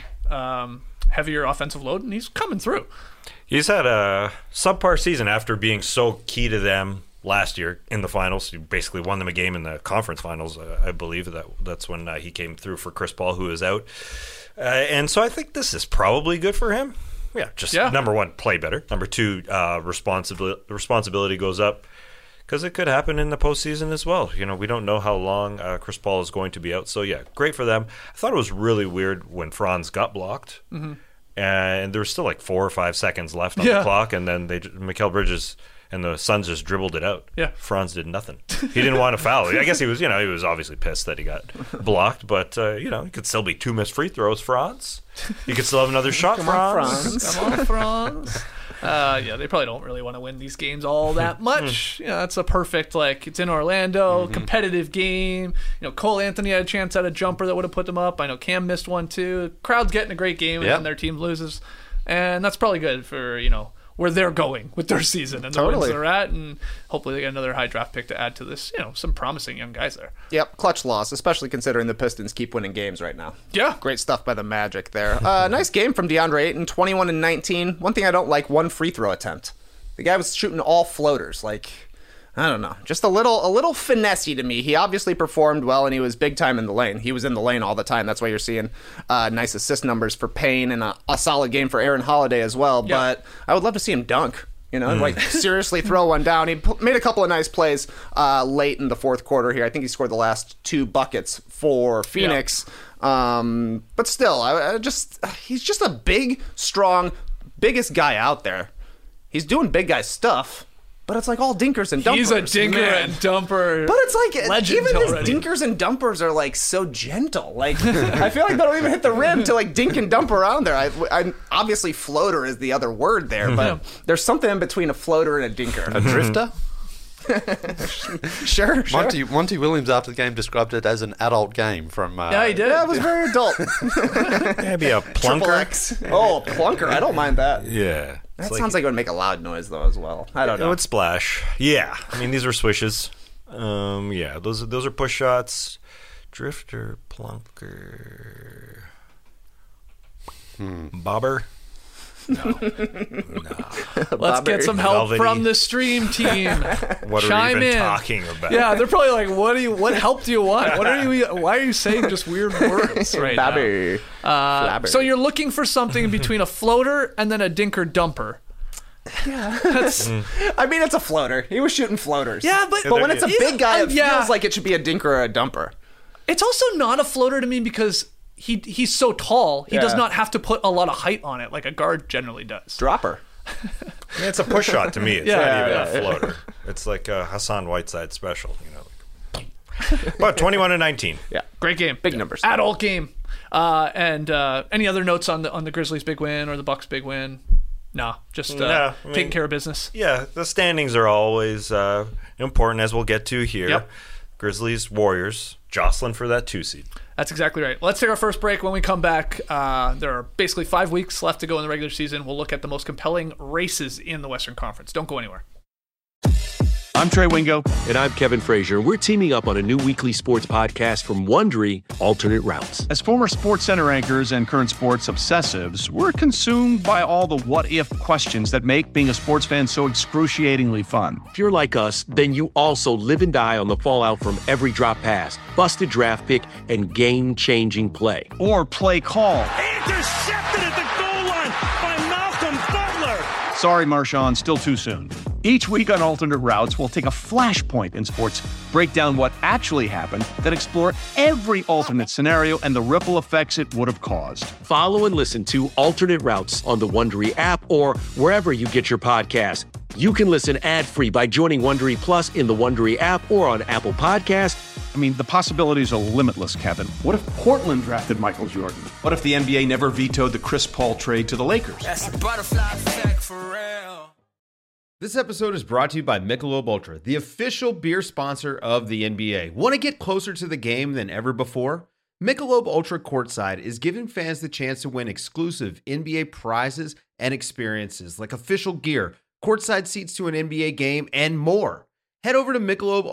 heavier offensive load, and he's coming through. He's had a subpar season after being so key to them last year in the finals. He basically won them a game in the conference finals, I believe. That's when he came through for Chris Paul, who is out. And so I think this is probably good for him. Number one, play better. Number two, responsibility goes up. Because it could happen in the postseason as well. We don't know how long Chris Paul is going to be out. So, great for them. I thought it was really weird when Franz got blocked. And there was still like 4 or 5 seconds left on the clock. And then Mikal Bridges and the Suns just dribbled it out. Yeah. Franz did nothing. He didn't want to foul. I guess he was obviously pissed that he got blocked. But, it could still be 2 missed free throws, Franz. You could still have another shot, Franz. Come on, Franz. They probably don't really want to win these games all that much. It's a perfect, it's in Orlando, competitive game. Cole Anthony had a chance at a jumper that would have put them up. I know Cam missed one too. Crowd's getting a great game and then their team loses. And that's probably good for, where they're going with their season and the wins they're at, and hopefully they get another high draft pick to add to this. Some promising young guys there. Yep, clutch loss, especially considering the Pistons keep winning games right now. Yeah, great stuff by the Magic there. Nice game from DeAndre Ayton, 21 and 19. One thing I don't like: 1 free throw attempt. The guy was shooting all floaters, I don't know, just a little finessey to me. He obviously performed well, and he was big time in the lane. He was in the lane all the time. That's why you're seeing nice assist numbers for Payne and a solid game for Aaron Holiday as well. Yeah. But I would love to see him dunk. Seriously throw one down. He made a couple of nice plays late in the fourth quarter here. I think he scored the last 2 buckets for Phoenix. Yeah. But still, he's just a big, strong, biggest guy out there. He's doing big guy stuff. But it's like all dinkers and dumpers. He's a dinker and dumper. But it's like even already. His dinkers and dumpers are so gentle. I feel like they don't even hit the rim to dink and dump around there. I obviously floater is the other word there, but there's something in between a floater and a dinker. A drifter? Sure. Monty Williams after the game described it as an adult game from. Yeah, he did. Yeah, it was very adult. Maybe a plunker. Oh, plunker. I don't mind that. Yeah. That sounds like it would make a loud noise, though, as well. I don't know. It would splash. Yeah. I mean, these are swishes. Those are push shots. Drifter, plunker. Bobber. No. Let's get some help from the stream team. What Chime are we even in. talking about? Yeah, they're probably like, what help do you want? Why are you saying just weird words right now? So you're looking for something between a floater and then a dinker dumper. Yeah. I mean, it's a floater. He was shooting floaters. Yeah, but when it's a big guy, it feels like it should be a dinker or a dumper. It's also not a floater to me because he's so tall, he does not have to put a lot of height on it like a guard generally does. Dropper. It's a push shot to me. It's not even a floater. It's like a Hassan Whiteside special, But 21 and 19. Yeah, great game, big numbers, adult game. And any other notes on the Grizzlies' big win or the Bucks' big win? No, just taking care of business. Yeah, the standings are always important, as we'll get to here. Yep. Grizzlies, Warriors, jostling for that 2 seed. That's exactly right. Let's take our first break. When we come back, there are basically 5 weeks left to go in the regular season. We'll look at the most compelling races in the Western Conference. Don't go anywhere. I'm Trey Wingo. And I'm Kevin Frazier. We're teaming up on a new weekly sports podcast from Wondery, Alternate Routes. As former SportsCenter anchors and current sports obsessives, we're consumed by all the what-if questions that make being a sports fan so excruciatingly fun. If you're like us, then you also live and die on the fallout from every drop pass, busted draft pick, and game-changing play. Or play call. Intercepted at the goal line by Malcolm Butler. Sorry, Marshawn, still too soon. Each week on Alternate Routes, we'll take a flashpoint in sports, break down what actually happened, then explore every alternate scenario and the ripple effects it would have caused. Follow and listen to Alternate Routes on the Wondery app or wherever you get your podcasts. You can listen ad-free by joining Wondery Plus in the Wondery app or on Apple Podcasts. I mean, the possibilities are limitless, Kevin. What if Portland drafted Michael Jordan? What if the NBA never vetoed the Chris Paul trade to the Lakers? That's a butterfly effect for real. This episode is brought to you by Michelob Ultra, the official beer sponsor of the NBA. Want to get closer to the game than ever before? Michelob Ultra Courtside is giving fans the chance to win exclusive NBA prizes and experiences like official gear, courtside seats to an NBA game, and more. Head over to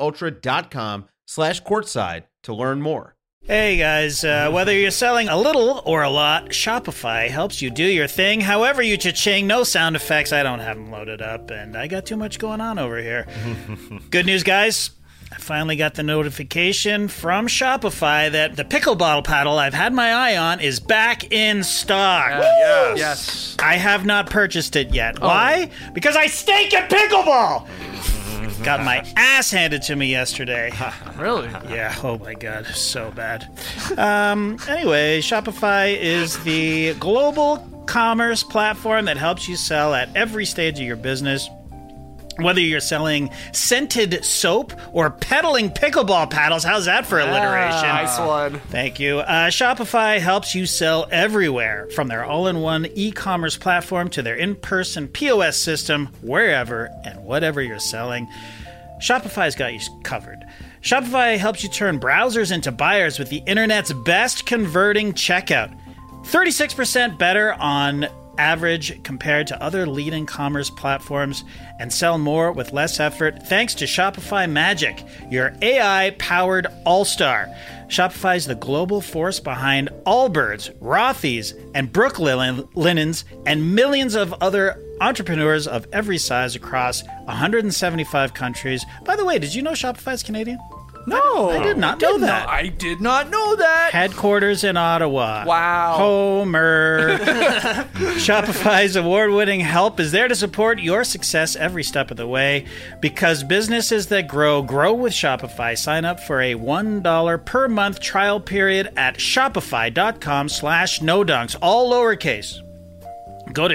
MichelobUltra.com/courtside to learn more. Hey guys, whether you're selling a little or a lot, Shopify helps you do your thing however you cha-ching. No sound effects, I don't have them loaded up, and I got too much going on over here. Good news, guys. I finally got the notification from Shopify that the pickle bottle paddle I've had my eye on is back in stock. Yes. I have not purchased it yet. Why? Because I stink at pickleball! Got my ass handed to me yesterday. Really? Yeah, oh my god, so bad. Anyway, Shopify is the global commerce platform that helps you sell at every stage of your business. Whether you're selling scented soap or peddling pickleball paddles, how's that for alliteration? Nice one. Thank you. Shopify helps you sell everywhere, from their all-in-one e-commerce platform to their in-person POS system, wherever and whatever you're selling. Shopify's got you covered. Shopify helps you turn browsers into buyers with the internet's best converting checkout. 36% better on average compared to other leading commerce platforms, and sell more with less effort thanks to Shopify Magic, your AI-powered all-star. Shopify is the global force behind Allbirds, Rothy's, and Brooklinens, and millions of other entrepreneurs of every size across 175 countries. By the way, did you know Shopify's Canadian? No. I did not know that. I did not know that. Headquarters in Ottawa. Wow. Homer. Shopify's award-winning help is there to support your success every step of the way. Because businesses that grow with Shopify. Sign up for a $1 per month trial period at shopify.com/nodunks, all lowercase. Go to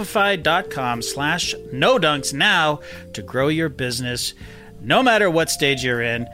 shopify.com/nodunks now to grow your business. No matter what stage you're in,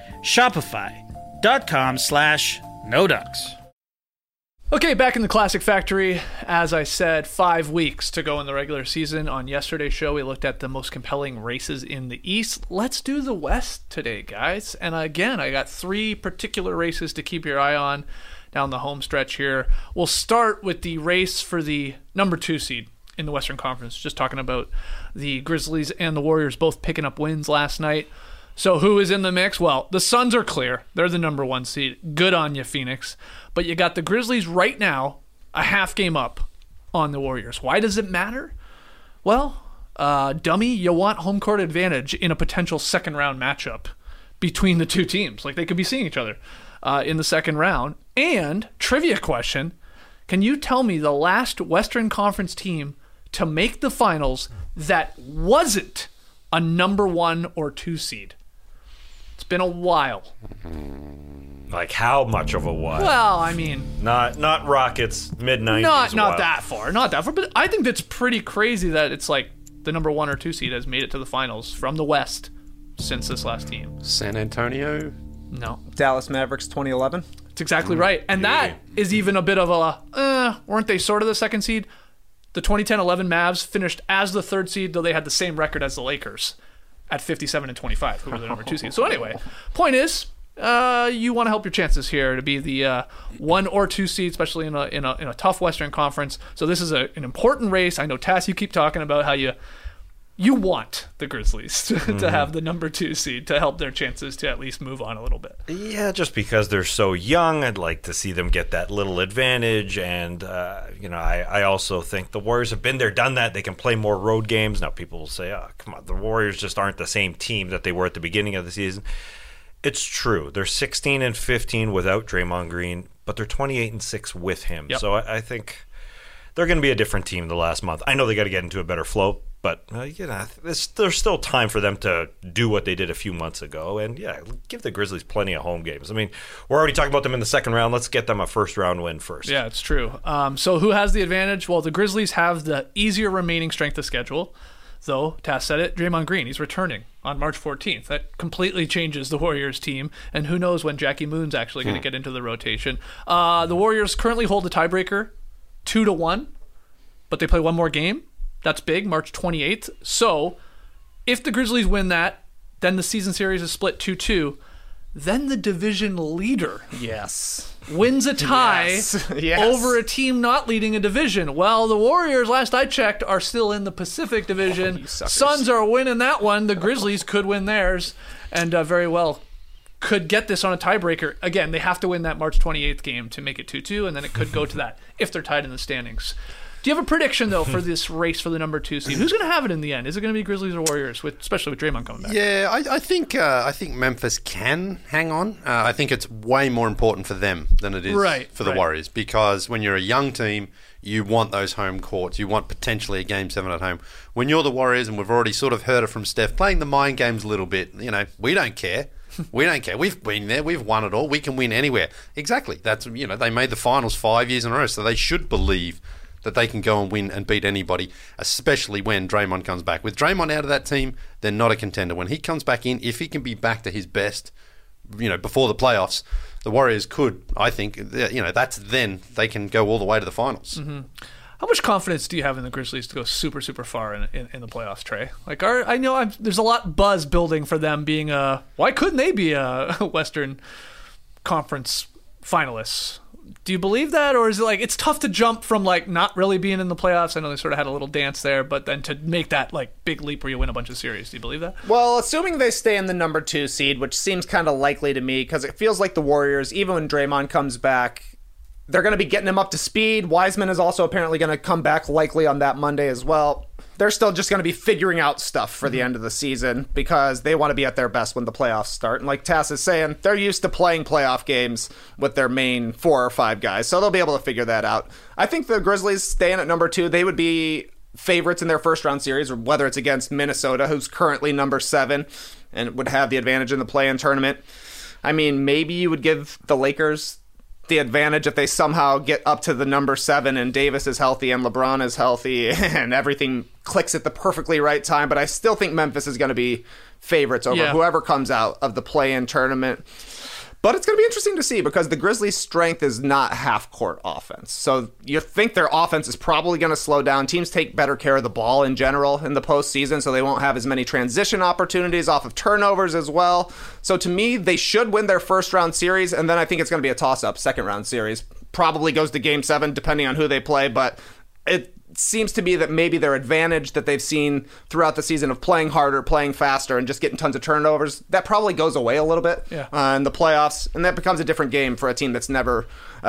shopify.com/nodunks. Okay, back in the Classic Factory. As I said, 5 weeks to go in the regular season. On yesterday's show, we looked at the most compelling races in the East. Let's do the West today, guys. And again, I got 3 particular races to keep your eye on down the home stretch here. We'll start with the race for the number 2 seed in the Western Conference. Just talking about the Grizzlies and the Warriors both picking up wins last night. So who is in the mix? Well, the Suns are clear. They're the number 1 seed. Good on you, Phoenix. But you got the Grizzlies right now a half game up on the Warriors. Why does it matter? Well, dummy, you want home court advantage in a potential second-round matchup between the two teams. Like, they could be seeing each other in the second round. And, trivia question, can you tell me the last Western Conference team to make the finals that wasn't a number 1 or 2 seed? It's been a while. Like how much of a while? Well, I mean, not Rockets mid-90s. Not that far. But I think that's pretty crazy that it's like the number 1 or 2 seed has made it to the finals from the West since this last team. San Antonio? No. Dallas Mavericks 2011? That's exactly right. And that is even a bit of a, weren't they sort of the second seed? The 2010-11 Mavs finished as the 3rd seed, though they had the same record as the Lakers at 57-25, who were the number 2 seed. So anyway, point is, you want to help your chances here to be the 1 or 2 seed, especially in a tough Western Conference. So this is an important race. I know, Tass, you keep talking about how you want the Grizzlies to have the number 2 seed to help their chances to at least move on a little bit. Yeah, just because they're so young, I'd like to see them get that little advantage. And, I also think the Warriors have been there, done that. They can play more road games. Now, people will say, oh, come on, the Warriors just aren't the same team that they were at the beginning of the season. It's true. They're 16-15 without Draymond Green, but they're 28-6 with him. Yep. So I think they're going to be a different team the last month. I know they got to get into a better flow, but there's still time for them to do what they did a few months ago. And give the Grizzlies plenty of home games. I mean, we're already talking about them in the second round. Let's get them a first round win first. Yeah, it's true. So who has the advantage? Well, the Grizzlies have the easier remaining strength of schedule. Though, Tass said it, Draymond Green, he's returning on March 14th. That completely changes the Warriors team, and who knows when Jackie Moon's actually going to get into the rotation. The Warriors currently hold the tiebreaker 2-1, but they play one more game. That's big, March 28th. So, if the Grizzlies win that, then the season series is split 2-2. Then the division leader wins a tie over a team not leading a division. Well, the Warriors, last I checked, are still in the Pacific Division. Suns are winning that one. The Grizzlies could win theirs, and very well could get this on a tiebreaker. Again, they have to win that March 28th game to make it 2-2, and then it could go to that if they're tied in the standings. Do you have a prediction, though, for this race for the number 2 seed? Who's going to have it in the end? Is it going to be Grizzlies or Warriors, especially with Draymond coming back? Yeah, I think Memphis can hang on. I think it's way more important for them than it is for the Warriors, because when you're a young team, you want those home courts. You want potentially a Game 7 at home. When you're the Warriors, and we've already sort of heard it from Steph, playing the mind games a little bit, we don't care. We don't care. We've been there. We've won it all. We can win anywhere. Exactly. That's they made the finals 5 years in a row, so they should believe that they can go and win and beat anybody, especially when Draymond comes back. With Draymond out of that team, they're not a contender. When he comes back in, if he can be back to his best, before the playoffs, the Warriors could, I think, that's then they can go all the way to the finals. Mm-hmm. How much confidence do you have in the Grizzlies to go super, super far in the playoffs, Trey? I know there's a lot buzz building for them being why couldn't they be a Western Conference finalists? Do you believe that, or is it it's tough to jump from not really being in the playoffs? I know they sort of had a little dance there, but then to make that big leap where you win a bunch of series. Do you believe that? Well, assuming they stay in the number 2 seed, which seems kind of likely to me, because it feels like the Warriors, even when Draymond comes back, they're going to be getting him up to speed. Wiseman is also apparently going to come back likely on that Monday as well. They're still just going to be figuring out stuff for the end of the season because they want to be at their best when the playoffs start. And like Tass is saying, they're used to playing playoff games with their main 4 or 5 guys, so they'll be able to figure that out. I think the Grizzlies staying at number 2, they would be favorites in their first round series, or whether it's against Minnesota, who's currently number 7 and would have the advantage in the play-in tournament. I mean, maybe you would give the Lakers the advantage if they somehow get up to the number 7 and Davis is healthy and LeBron is healthy and everything clicks at the perfectly right time. But I still think Memphis is going to be favorites over whoever comes out of the play-in tournament. But it's going to be interesting to see because the Grizzlies' strength is not half-court offense. So you think their offense is probably going to slow down. Teams take better care of the ball in general in the postseason, so they won't have as many transition opportunities off of turnovers as well. So to me, they should win their first-round series, and then I think it's going to be a toss-up second-round series. Probably goes to Game 7, depending on who they play, but it seems to be that maybe their advantage that they've seen throughout the season of playing harder, playing faster, and just getting tons of turnovers, that probably goes away a little bit in the playoffs, and that becomes a different game for a team that's never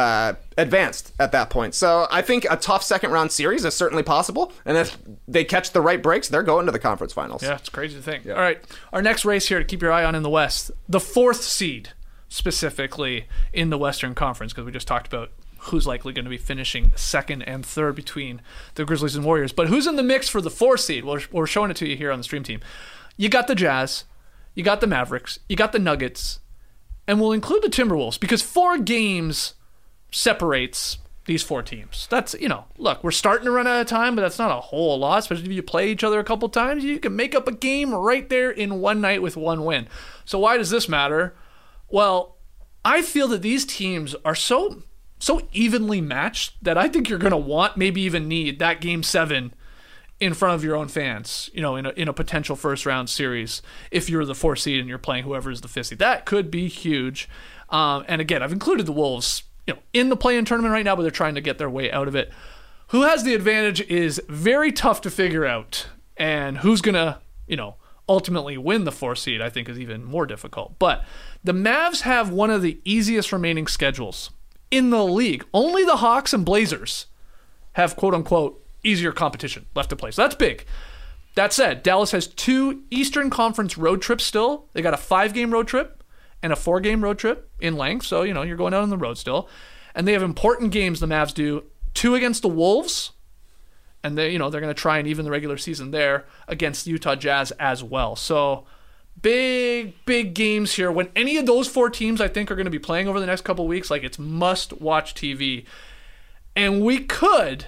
advanced at that point. So I think a tough second-round series is certainly possible, and if they catch the right breaks, they're going to the conference finals. Yeah, it's crazy to think. Yeah. All right, our next race here to keep your eye on in the West, the 4th seed specifically in the Western Conference, because we just talked about who's likely going to be finishing 2nd and 3rd between the Grizzlies and Warriors. But who's in the mix for the 4th seed? Well, we're showing it to you here on the stream team. You got the Jazz, you got the Mavericks, you got the Nuggets, and we'll include the Timberwolves because 4 games separates these 4 teams. That's, look, we're starting to run out of time, but that's not a whole lot, especially if you play each other a couple times. You can make up a game right there in one night with one win. So why does this matter? Well, I feel that these teams are so evenly matched that I think you're going to want, maybe even need, that Game 7 in front of your own fans, in a potential first round series, if you're the 4th seed and you're playing whoever is the 5th seed. That could be huge. And again, I've included the Wolves, in the play-in tournament right now, but they're trying to get their way out of it. Who has the advantage is very tough to figure out, and who's going to, ultimately win the 4th seed, I think, is even more difficult. But the Mavs have one of the easiest remaining schedules in the league. Only the Hawks and Blazers have quote-unquote easier competition left to play. So that's big. That said, Dallas has 2 Eastern Conference road trips still. They got a 5-game road trip and a 4-game road trip in length. So, you're going out on the road still. And they have important games, the Mavs do. 2 against the Wolves. And they're going to try and even the regular season there against the Utah Jazz as well. So big games here. When any of those 4 teams, I think, are going to be playing over the next couple of weeks, it's must-watch TV. And we could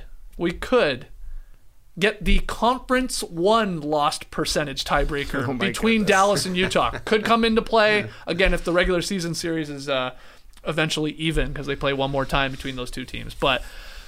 get the Conference 1 lost percentage tiebreaker between Dallas and Utah. Could come into play, again, if the regular season series is eventually even, because they play one more time between those 2 teams. But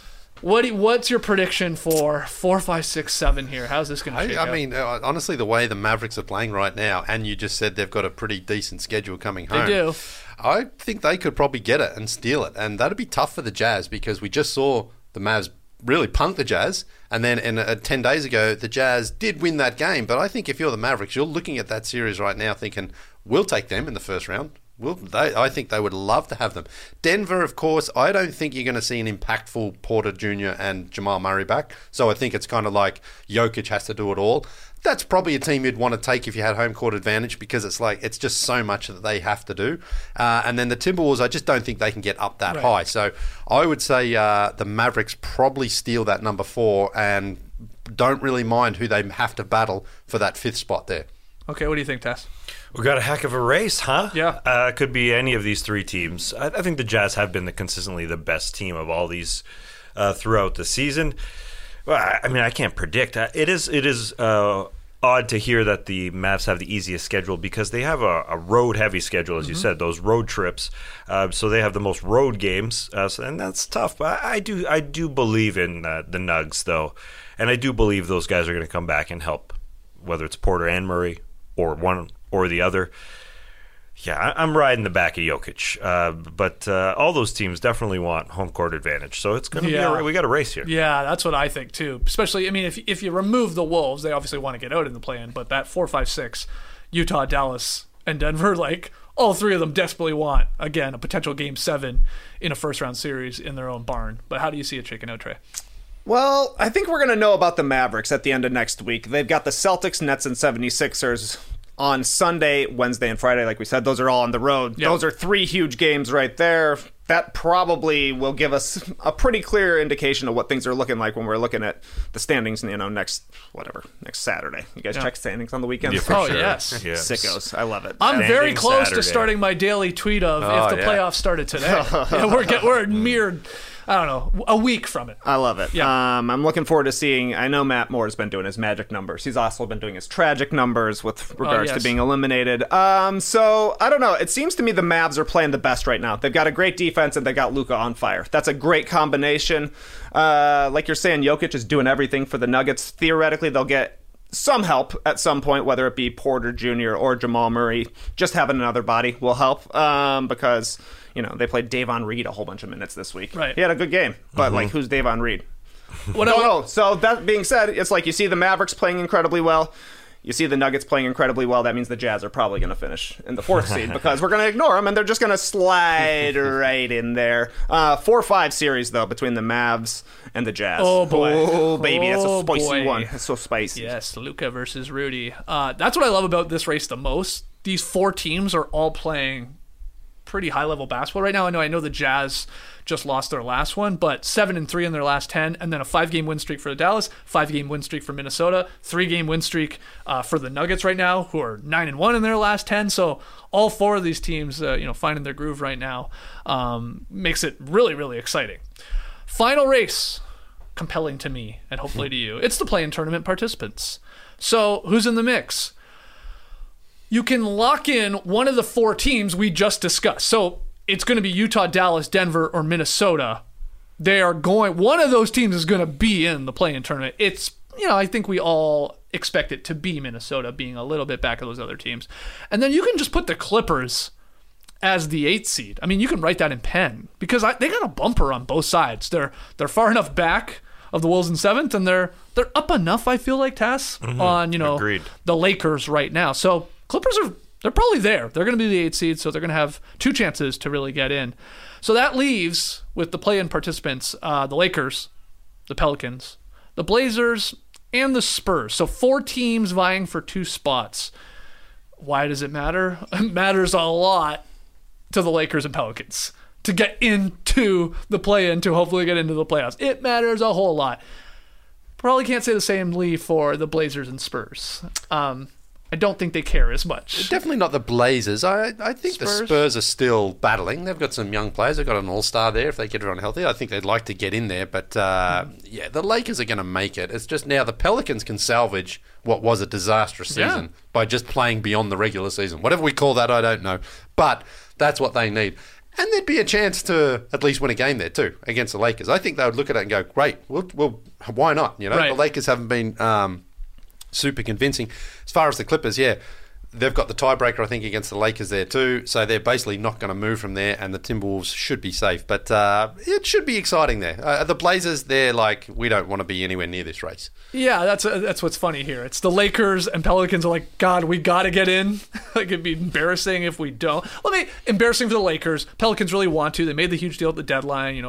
what's your prediction for 4, 5, 6, 7 here? How's this going to shake out? I mean, honestly, the way the Mavericks are playing right now, and you just said they've got a pretty decent schedule coming home. They do. I think they could probably get it and steal it, and that'd be tough for the Jazz, because we just saw the Mavs really punk the Jazz, and then 10 days ago, the Jazz did win that game. But I think if you're the Mavericks, you're looking at that series right now thinking, we'll take them in the first round. I think they would love to have them. Denver, of course, I don't think you're going to see an impactful Porter Jr. and Jamal Murray back. So I think it's kind of like Jokic has to do it all. That's probably a team you'd want to take if you had home court advantage, because it's just so much that they have to do. And then the Timberwolves, I just don't think they can get up that high. So I would say the Mavericks probably steal that number 4 and don't really mind who they have to battle for that 5th spot there. Okay, what do you think, Tess? We got a heck of a race, huh? Yeah. Could be any of these 3 teams. I think the Jazz have been consistently the best team of all these throughout the season. Well, I mean, I can't predict. It is odd to hear that the Mavs have the easiest schedule, because they have a road-heavy schedule, as you said, those road trips. So they have the most road games, and that's tough. But I do believe in the Nugs, though, and I do believe those guys are going to come back and help, whether it's Porter and Murray or one or the other. Yeah, I'm riding the back of Jokic, but all those teams definitely want home court advantage. So it's going to be we got a race here. Yeah, that's what I think too. Especially, I mean, if you remove the Wolves, they obviously want to get out in the play-in, but that 4, 5, 6, Utah, Dallas, and Denver, all 3 of them desperately want, again, a potential Game 7 in a first-round series in their own barn. But how do you see it shaking out, Trey? Well, I think we're going to know about the Mavericks at the end of next week. They've got the Celtics, Nets, and 76ers on Sunday, Wednesday, and Friday. Like we said, those are all on the road. Yep. Those are 3 huge games right there. That probably will give us a pretty clear indication of what things are looking like when we're looking at the standings, next Saturday. You guys check standings on the weekends? Yeah, for sure. Yes. Sickos. I love it. I'm very close to starting my daily tweet of if the playoffs started today. We're a mere, a week from it. I love it. Yeah. I'm looking forward to seeing. I know Matt Moore's been doing his magic numbers. He's also been doing his tragic numbers with regards to being eliminated. So I don't know. It seems to me the Mavs are playing the best right now. They've got a great defense and they got Luka on fire. That's a great combination. Like you're saying, Jokic is doing everything for the Nuggets. Theoretically, they'll get some help at some point, whether it be Porter Jr. or Jamal Murray. Just having another body will help because they played Davon Reed a whole bunch of minutes this week. Right. He had a good game, but who's Davon Reed? So that being said, it's like you see the Mavericks playing incredibly well. You see the Nuggets playing incredibly well. That means the Jazz are probably going to finish in the 4th seed because we're going to ignore them and they're just going to slide right in there. 4-5 series, though, between the Mavs and the Jazz. Oh, boy. Oh, baby. That's a spicy one. That's so spicy. Yes, Luka versus Rudy. That's what I love about this race the most. These 4 teams are all playing pretty high-level basketball right now. I know the Jazz just lost their last one, but 7-3 in their last 10, and then a 5-game win streak for Dallas, 5-game win streak for Minnesota, 3-game win streak for the Nuggets right now, who are 9-1 in their last 10. So all 4 of these teams, finding their groove right now, makes it really, really exciting. Final race, compelling to me, and hopefully to you. It's the play-in tournament participants. So who's in the mix? You can lock in one of the 4 teams we just discussed. So it's going to be Utah, Dallas, Denver, or Minnesota. One of those teams is going to be in the play-in tournament. It's I think we all expect it to be Minnesota being a little bit back of those other teams. And then you can just put the Clippers as the 8th seed. I mean, you can write that in pen because they got a bumper on both sides. They're far enough back of the Wolves in 7th, and they're up enough, I feel like, Tass, on, Agreed. the Lakers right now. So Clippers they're probably there. They're going to be the 8th seed, so they're going to have 2 chances to really get in. So that leaves, with the play-in participants, the Lakers, the Pelicans, the Blazers, and the Spurs. So 4 teams vying for 2 spots. Why does it matter? It matters a lot to the Lakers and Pelicans to get into the play-in, to hopefully get into the playoffs. It matters a whole lot. Probably can't say the same, Lee, for the Blazers and Spurs. I don't think they care as much. Definitely not the Blazers. I think the Spurs are still battling. They've got some young players. They've got an all-star there if they get everyone healthy. I think they'd like to get in there. But, the Lakers are going to make it. It's just now the Pelicans can salvage what was a disastrous season by just playing beyond the regular season. Whatever we call that, I don't know. But that's what they need. And there'd be a chance to at least win a game there too against the Lakers. I think they would look at it and go, great, well why not? Right. The Lakers haven't been super convincing. As far as the Clippers, they've got the tiebreaker, I think, against the Lakers there too. So they're basically not going to move from there, and the Timberwolves should be safe. But it should be exciting there. The Blazers, they're like, we don't want to be anywhere near this race. Yeah, that's what's funny here. It's the Lakers and Pelicans are like, God, we got to get in. Like, it'd be embarrassing if we don't. Well, embarrassing for the Lakers. Pelicans really want to. They made the huge deal at the deadline.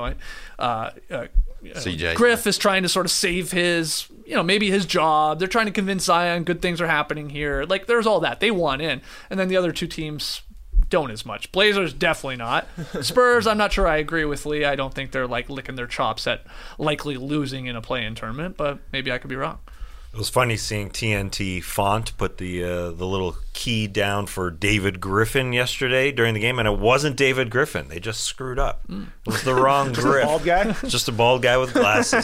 CJ. Griff is trying to sort of save his, maybe his job. They're trying to convince Zion good things are happening here. Like, there's all that. They want in. And then the other 2 teams don't as much. Blazers, definitely not. Spurs, I'm not sure I agree with Lee. I don't think they're, like, licking their chops at likely losing in a play-in tournament, but maybe I could be wrong. It was funny seeing TNT Font put the little key down for David Griffin yesterday during the game, and it wasn't David Griffin. They just screwed up. It was the wrong Griff. Bald guy? Just a bald guy with glasses.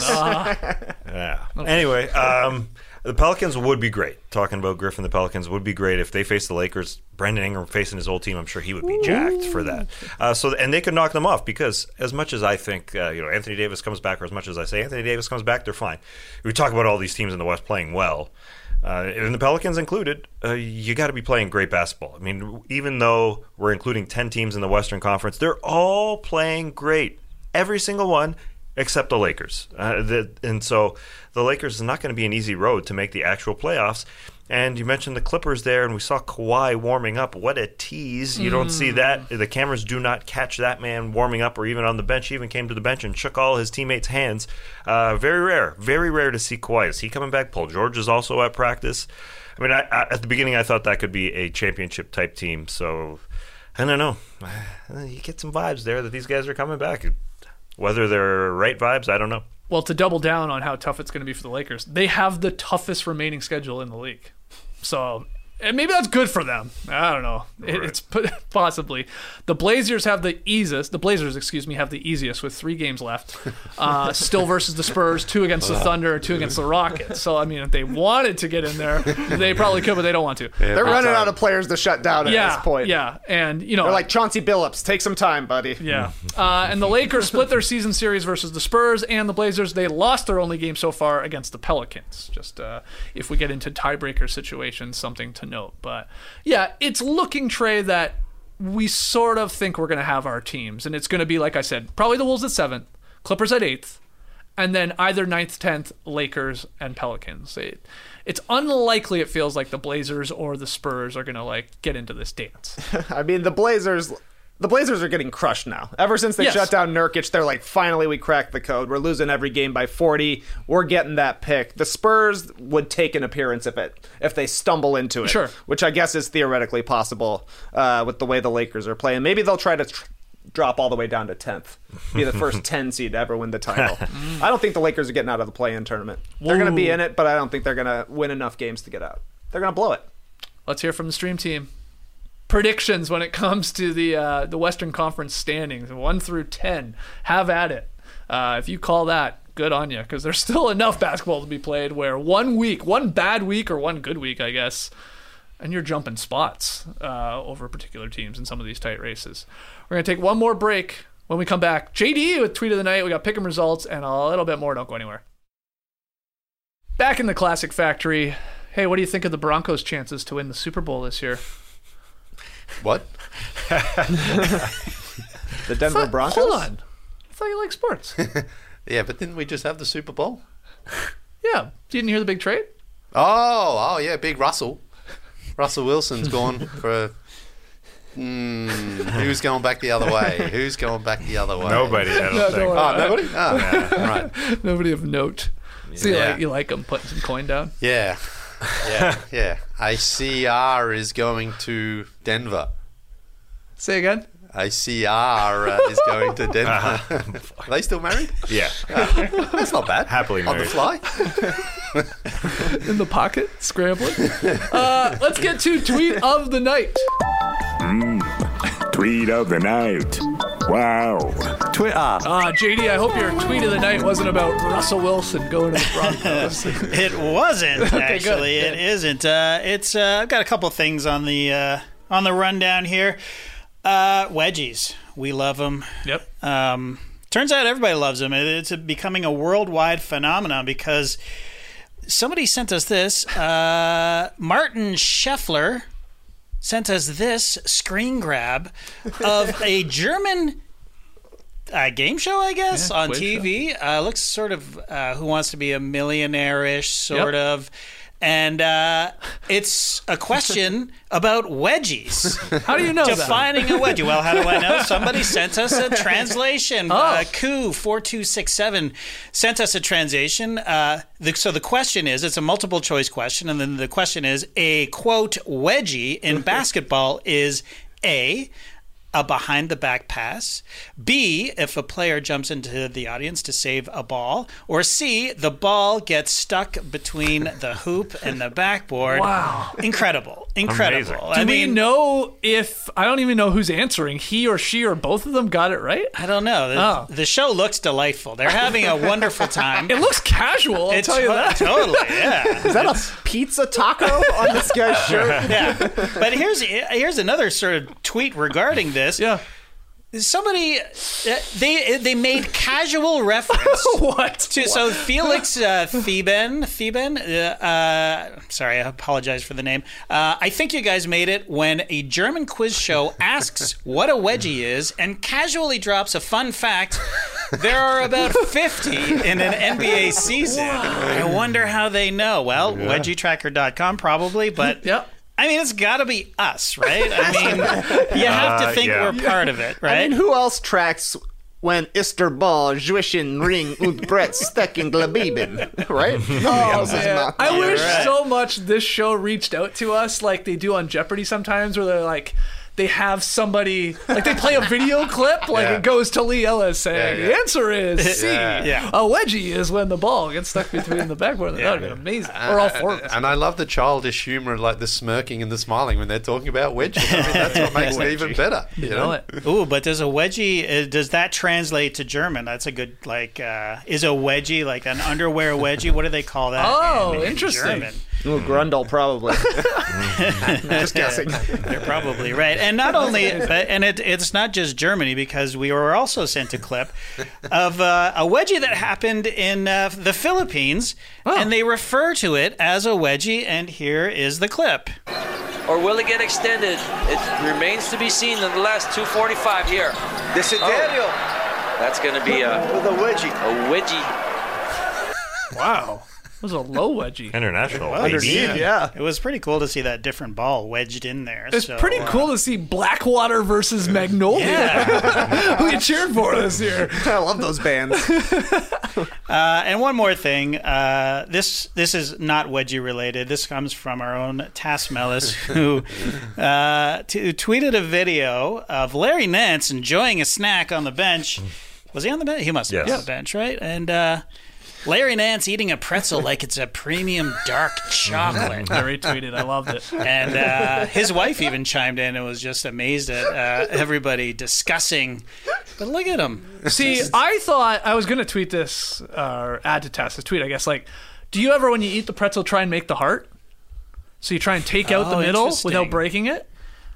Yeah. Anyway, the Pelicans would be great. Talking about Griffin, the Pelicans would be great if they face the Lakers. Brendan Ingram facing his old team, I'm sure he would be jacked for that. And they could knock them off because as much as I think Anthony Davis comes back, or as much as I say Anthony Davis comes back, they're fine. We talk about all these teams in the West playing well, and the Pelicans included. You got to be playing great basketball. I mean, even though we're including 10 teams in the Western Conference, they're all playing great. Every single one. Except the Lakers. And so the Lakers is not going to be an easy road to make the actual playoffs. And you mentioned the Clippers there, and we saw Kawhi warming up. What a tease. You don't see that. The cameras do not catch that man warming up or even on the bench. He even came to the bench and shook all his teammates' hands. Very rare to see Kawhi. Is he coming back? Paul George is also at practice. I mean, at the beginning I thought that could be a championship-type team. So, I don't know. You get some vibes there that these guys are coming back. Whether they're right vibes, I don't know. Well, to double down on how tough it's going to be for the Lakers, they have the toughest remaining schedule in the league. So, and maybe that's good for them. I don't know. Right. It's possibly. The Blazers have the easiest. The Blazers, have the easiest with 3 games left. Still versus the Spurs, 2 against the Thunder, 2 against the Rockets. So, I mean, if they wanted to get in there, they probably could, but they don't want to. They're running out of players to shut down at this point. Yeah, and they're like Chauncey Billups. Take some time, buddy. Yeah. And the Lakers split their season series versus the Spurs and the Blazers. They lost their only game so far against the Pelicans. Just if we get into tiebreaker situations, something to note. But yeah, it's looking, Trey, that we sort of think we're going to have our teams, and it's going to be, like I said, probably the Wolves at 7th, Clippers at 8th, and then either 9th, 10th, Lakers and Pelicans. It's unlikely, it feels like, the Blazers or the Spurs are going to get into this dance. I mean, the Blazers are getting crushed now. Ever since they shut down Nurkic, they're like, finally we cracked the code. We're losing every game by 40. We're getting that pick. The Spurs would take an appearance if they stumble into it. Sure. Which I guess is theoretically possible with the way the Lakers are playing. Maybe they'll try to drop all the way down to 10th. Be the first 10 seed to ever win the title. I don't think the Lakers are getting out of the play-in tournament. They're going to be in it, but I don't think they're going to win enough games to get out. They're going to blow it. Let's hear from the Stream Team. Predictions when it comes to the Western Conference standings, 1 through 10. Have at it. If you call that, good on you, because there's still enough basketball to be played where one bad week or one good week, I guess, and you're jumping spots over particular teams in some of these tight races. We're going to take one more break. When we come back, JD with Tweet of the Night. We got pick 'em results and a little bit more. Don't go anywhere. Back in the Classic Factory. Hey, what do you think of the Broncos' chances to win the Super Bowl this year? What? The Denver Broncos? Hold on. I thought you liked sports. Yeah, but didn't we just have the Super Bowl? Yeah. Didn't you hear the big trade? Oh, yeah, big Russell. Russell Wilson's gone for... who's going back the other way? Who's going back the other way? Nobody, I don't think. Oh, nobody? Oh, right. Nobody of note. So you like them putting some coin down? Yeah. ACR is going to Denver. Say again? ACR is going to Denver. Are they still married? Yeah. That's not bad. Happily On the married. fly. In the pocket, scrambling. Let's get to tweet of the night. Tweet of the night. Wow. Twitter. JD, I hope your tweet of the night wasn't about Russell Wilson going to the Broncos. It wasn't, actually. good. It isn't. I've got a couple things on the rundown here. Wedgies. We love them. Yep. Turns out everybody loves them. It's becoming a worldwide phenomenon because somebody sent us this. Martin Scheffler sent us this screen grab of a German game show, I guess, on TV. Looks sort of Who Wants to Be a Millionaire-ish, sort of. And it's a question about wedgies. How do you know Defining a wedgie. Well, how do I know? Somebody sent us a translation. Coup4267 sent us a translation. So the question is, it's a multiple choice question, and then the question is, a, quote, wedgie in basketball is A, a behind-the-back pass, B, if a player jumps into the audience to save a ball, or C, the ball gets stuck between the hoop and the backboard. Wow. Incredible. Amazing. Do we know if... I don't even know who's answering. He or she or both of them got it right? I don't know. The show looks delightful. They're having a wonderful time. It looks casual, I'll tell you that. Totally, yeah. Is that a pizza taco on this guy's shirt? Yeah. But here's another sort of tweet regarding this. Yeah. Somebody, they made casual reference. What? So Felix Theben, sorry, I apologize for the name. I think you guys made it when a German quiz show asks what a wedgie is and casually drops a fun fact. There are about 50 in an NBA season. Wow. I wonder how they know. Well, wedgietracker.com probably, but... Yep. I mean, it's got to be us, right? I mean, you have to think we're part of it, right? I mean, who else tracks when Isterball zwischen Ring und Brett stecken Glabeben, right? Oh, man. I wish so much this show reached out to us like they do on Jeopardy sometimes, where they're like, they have somebody, like they play a video clip, like it goes to Lee Ellis saying, the answer is C. A wedgie is when the ball gets stuck between the backboard. That would be amazing. Or all four of us. And I love the childish humor, like the smirking and the smiling when they're talking about wedges. I mean, that's what makes it even better. You know it. Ooh, but does a wedgie, does that translate to German? That's a good, like, is a wedgie like an underwear wedgie? What do they call that? Oh, in interesting. German? Ooh, Grundle, probably. Just guessing. You're probably right. And not only, it's not just Germany, because we were also sent a clip of a wedgie that happened in the Philippines, and they refer to it as a wedgie, and here is the clip. Or will it get extended? It remains to be seen in the last 2:45 here. Desiderio. That's going to be with a wedgie. A wedgie. Wow. It was a low wedgie. International. Underneath, yeah. It was pretty cool to see that different ball wedged in there. It's pretty cool to see Blackwater versus Magnolia. Yeah. Who you cheered for this year? I love those bands. And one more thing. This is not wedgie related. This comes from our own Tass Mellis, who tweeted a video of Larry Nance enjoying a snack on the bench. Was he on the bench? He must have been on the bench, right? And Larry Nance eating a pretzel like it's a premium dark chocolate. I retweeted. I loved it. And his wife even chimed in and was just amazed at everybody discussing. But look at him. See, I thought I was going to tweet this, or add to Tess's tweet, I guess. Like, do you ever, when you eat the pretzel, try and make the heart? So you try and take out the middle without breaking it?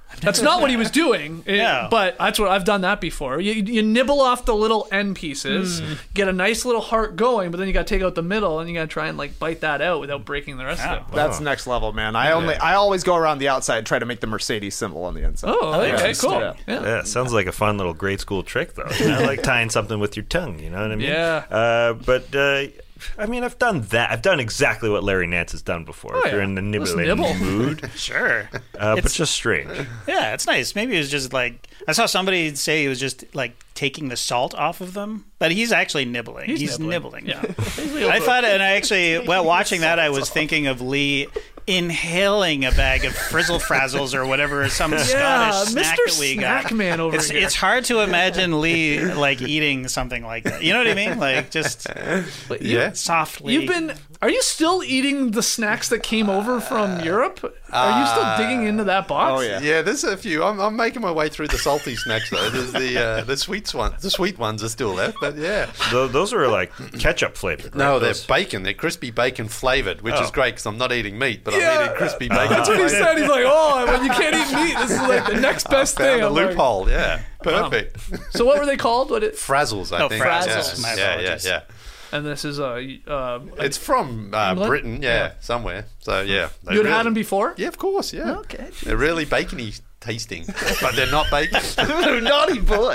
That's not what he was doing, but that's what I've done that before. You nibble off the little end pieces, get a nice little heart going, but then you got to take out the middle and you got to try and like bite that out without breaking the rest of it. That's next level, man. I always go around the outside and try to make the Mercedes symbol on the inside. Oh, okay, cool. Yeah, sounds like a fun little grade school trick, though. You know, like tying something with your tongue. You know what I mean? Yeah. I mean, I've done that. I've done exactly what Larry Nance has done before. If you're in the nibbling mood. Sure. But just strange. Yeah, it's nice. Maybe it was just like, I saw somebody say he was just like taking the salt off of them, but he's actually nibbling. He's nibbling. Yeah. I thought, and I actually, while watching that, I was thinking of Lee inhaling a bag of Frizzle Frazzles or whatever, some Scottish snack Mr. that we Snack got. Man over here. It's hard to imagine Lee like eating something like that. You know what I mean? Like just softly. Are you still eating the snacks that came over from Europe? Are you still digging into that box? Oh yeah. There's a few. I'm making my way through the salty snacks though. There's the sweet ones. The sweet ones are still left, but yeah. Those are like ketchup flavored. No, right? they're bacon. They're crispy bacon flavored, which is great because I'm not eating meat, but I'm eating crispy bacon. That's what he said. He's like, when you can't eat meat, this is like the next best thing. A loophole. Yeah, perfect. So what were they called? Frazzles, I think. Frazzles. Yeah. And this is it's from Britain, somewhere. So yeah, you'd had them before? Yeah, of course. Yeah. Okay. They're really bacony tasting, but they're not bacon. Naughty boy.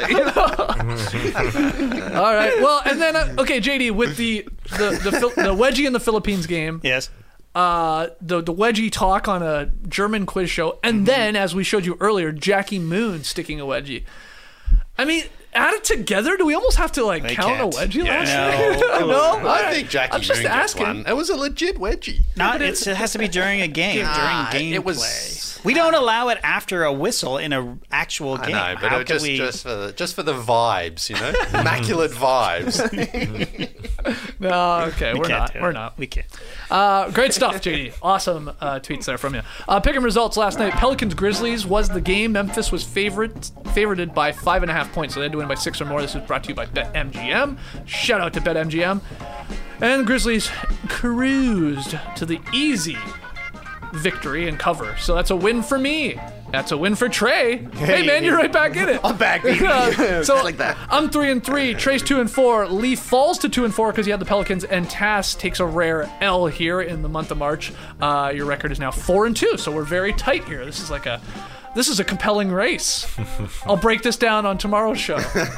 All right. Well, and then JD, with the wedgie in the Philippines game. Yes. The wedgie talk on a German quiz show, and then, as we showed you earlier, Jackie Moon sticking a wedgie. I mean, add it together. Do we almost have to count a wedgie last night? No, I think Jackie Moon gets one. It was a legit wedgie. It has to be during a game. During game play. We don't allow it after a whistle in an actual game. I know, but just for the vibes, you know, immaculate vibes. No, okay, we're not. We can't. Great stuff, JD. Awesome tweets there from you. Pick'em results last night. Pelicans Grizzlies was the game. Memphis was favorited by 5.5 points, so they had to win by 6 or more. This was brought to you by BetMGM. Shout out to BetMGM. And the Grizzlies cruised to the easy victory and cover. So that's a win for me. That's a win for Trey. Hey man, you're right back in it. I'm back, baby. So like that. I'm 3-3. Trey's 2-4. Lee falls to 2-4 because he had the Pelicans, and Tass takes a rare L here in the month of March. Your record is now 4-2. So we're very tight here. This is a compelling race. I'll break this down on tomorrow's show.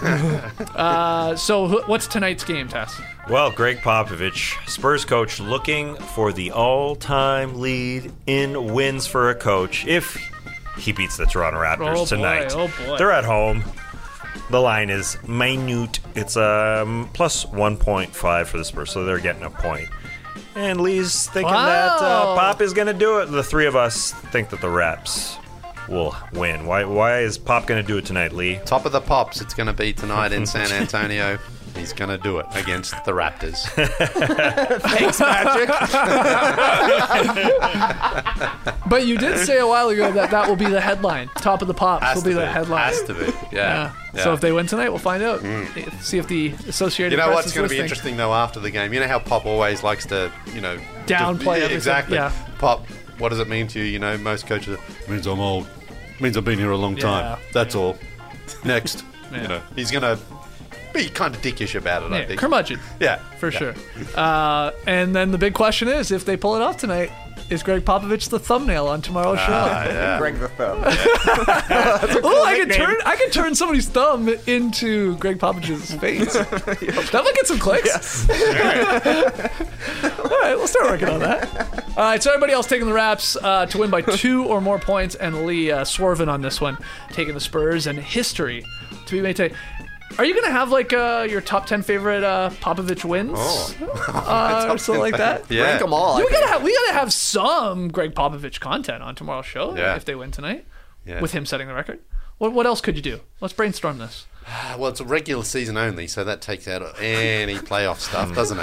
So what's tonight's game, Tass? Well, Greg Popovich, Spurs coach, looking for the all-time lead in wins for a coach if he beats the Toronto Raptors tonight. Oh boy. They're at home. The line is minute. It's plus 1.5 for the Spurs, so they're getting a point. And Lee's thinking that Pop is going to do it. The three of us think that the Raps will win. Why is Pop going to do it tonight, Lee? Top of the Pops. It's going to be tonight in San Antonio. He's going to do it against the Raptors. Thanks, Magic. But you did say a while ago that will be the headline. Top of the Pops will be the headline. Has to be. Yeah. So if they win tonight, we'll find out. See if the Associated Press is what's going to be interesting, though, after the game? You know how Pop always likes to, downplay everything. Exactly. Yeah. Pop, what does it mean to you? Most coaches, it means I'm old. It means I've been here a long time. That's all. Next. He's going to be kind of dickish about it, I think. Curmudgeon. Yeah. For sure. And then the big question is, if they pull it off tonight, is Greg Popovich the thumbnail on tomorrow's show? Yeah. Greg the Thumb. I could turn somebody's thumb into Greg Popovich's face. That might get some clicks. Yes. All right, we'll start working on that. All right, so everybody else taking the Raps to win by 2 or more points, and Lee swerving on this one, taking the Spurs, and history to be made today. Are you going to have your top 10 favorite Popovich wins? Or something like that? Yeah. Rank them all. We gotta have some Greg Popovich content on tomorrow's show if they win tonight with him setting the record. What else could you do? Let's brainstorm this. Well, it's a regular season only, so that takes out any playoff stuff, doesn't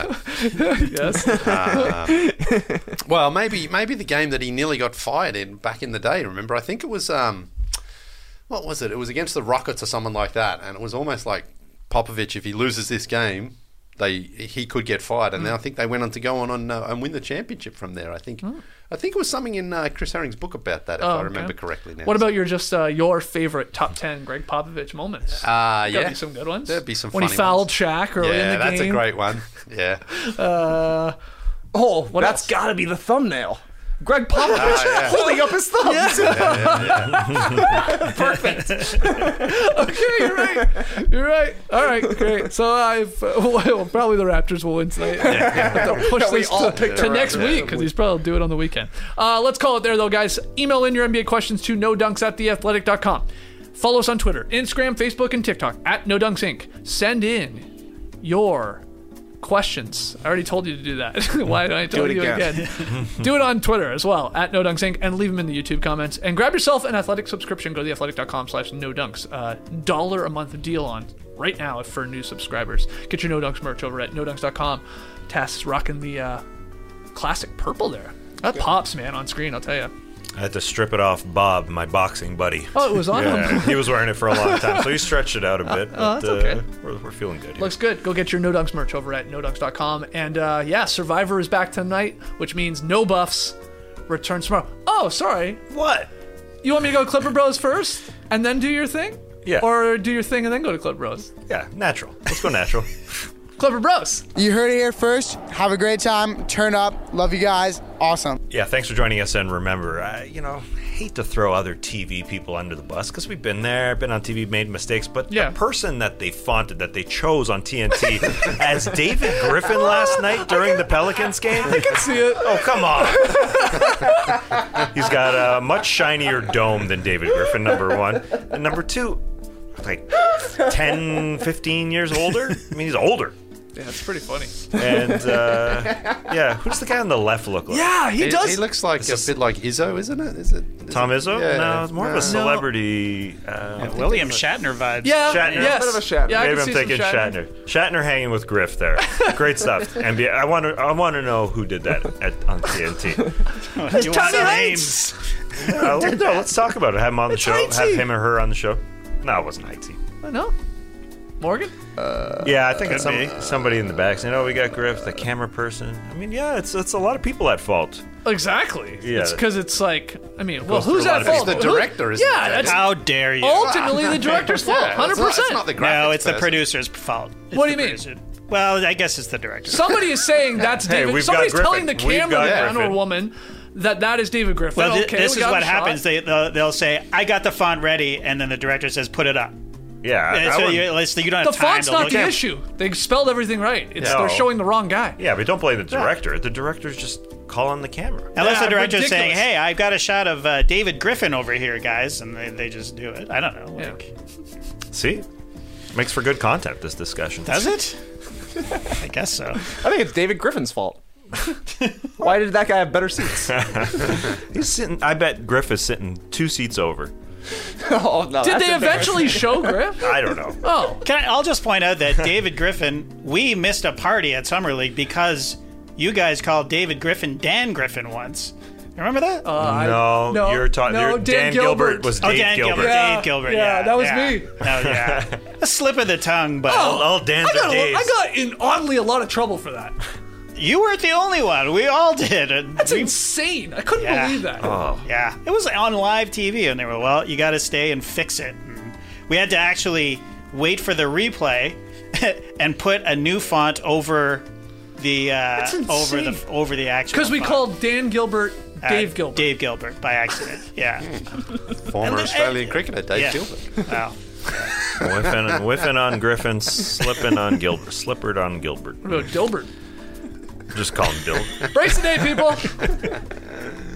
it? Yes. Well, maybe the game that he nearly got fired in back in the day. Remember, I think it was what was it? It was against the Rockets or someone like that, and it was almost like Popovich, if he loses this game, he could get fired, and then I think they went on to go on and win the championship from there. I think it was something in Chris Herring's book about that, if I remember correctly. Now, what about your favorite top 10 Greg Popovich moments? There'll be some good ones. There'd be some when funny he fouled ones. Shaq early in the game. Yeah, that's a great one. Yeah. That's got to be the thumbnail. Greg Popovich holding up his thumbs. Perfect. Okay, you're right. All right, great. So probably the Raptors will win tonight. They'll push this to next week because he's probably do it on the weekend. Let's call it there, though, guys. Email in your NBA questions to nodunks@theathletic.com. Follow us on Twitter, Instagram, Facebook, and TikTok @NoDunksInc. Send in your questions. I already told you to do that. Why don't I tell you again? Do it on Twitter as well, @NoDunksInc, and leave them in the YouTube comments. And grab yourself an Athletic subscription. Go to theathletic.com/NoDunks. $1 a month deal on right now for new subscribers. Get your No Dunks merch over at nodunks.com. Tess rocking the classic purple there. That pops, man, on screen, I'll tell you. I had to strip it off Bob, my boxing buddy. Oh, it was on him? He was wearing it for a long time, so he stretched it out a bit. But, that's okay. We're feeling good here. Looks good. Go get your No Dunks merch over at nodunks.com. And Survivor is back tonight, which means No Buffs returns tomorrow. Oh, sorry. What? You want me to go Clipper Bros first and then do your thing? Yeah. Or do your thing and then go to Clipper Bros? Yeah, natural. Let's go natural. Clipper Bros. You heard it here first. Have a great time. Turn up. Love you guys. Awesome. Yeah, thanks for joining us. And remember, hate to throw other TV people under the bus because we've been there, been on TV, made mistakes. But the person that they chose on TNT as David Griffin last night during the Pelicans game. I can see it. Oh, come on. He's got a much shinier dome than David Griffin, number one. And number two, like 10, 15 years older. I mean, he's older. Yeah, it's pretty funny. And, who's the guy on the left look like? Yeah, he does. He looks like a bit like Izzo, isn't it? Is it Tom Izzo? Yeah, no, it's more of a celebrity. William Shatner vibes. Yeah, Shatner. Yes. Bit of a Shatner. Yeah, Maybe I'm thinking Shatner. Shatner hanging with Griff there. Great stuff. NBA. I want to know who did that on TNT. You want some names? Let's talk about it. Have him on the show. Have him or her on the show. No, it wasn't Heitzy. I know. Morgan? Yeah, I think it's somebody in the back saying, we got Griff, the camera person. I mean, it's a lot of people at fault. Exactly. Yeah. It's because it's like, who's through a lot at of fault? The director is. Yeah, that's How dare you? ultimately the director's fault. 100%. It's not the graphics No, it's the person. producer's fault. It's What do you the mean? producer. Well, I guess it's the director. Somebody is saying that's Hey, David. we've got Somebody's telling the Griffin. We've got cameraman or Griffin. woman that is David Griffin. Well, okay, this we is got what a shot. happens. They'll say, "I got the font ready," and then the director says, "Put it up." Yeah, So you don't have The time font's to not look the at issue. They spelled everything right. They're showing the wrong guy. Yeah, but don't blame the director. The director's just calling the camera. Unless Yeah, the director's saying, ridiculous. "Hey, I've got a shot of David Griffin over here, guys," and they just do it. I don't know. See? Makes for good content, this discussion. Does it? I guess so. I think it's David Griffin's fault. Why did that guy have better seats? He's sitting. I bet Griff is sitting 2 seats over. Oh, no, Did that's they eventually show Griff? I don't know. Oh. I'll just point out that David Griffin, we missed a party at Summer League because you guys called David Griffin Dan Griffin once. Remember that? No, you're talking. Dan Gilbert was Dave Dan Gilbert. Yeah. Dave Gilbert. Yeah, that was me. Yeah. A slip of the tongue, but All Dan's are Daves. I got in oddly a lot of trouble for that. you weren't the only one. We all did. That's insane. I couldn't believe that. Oh. Yeah, it was on live TV, and they were, well, you got to stay and fix it. And we had to actually wait for the replay and put a new font over the over the actual. Because we font. called Dan Gilbert Dave Gilbert. Dave Gilbert by accident. Yeah. Former Australian cricketer Dave Gilbert. Wow. Whiffing on Griffin, slipping on Gilbert, slippered on Gilbert. What about Dilbert? Just call him Dill. Breaks the day, people.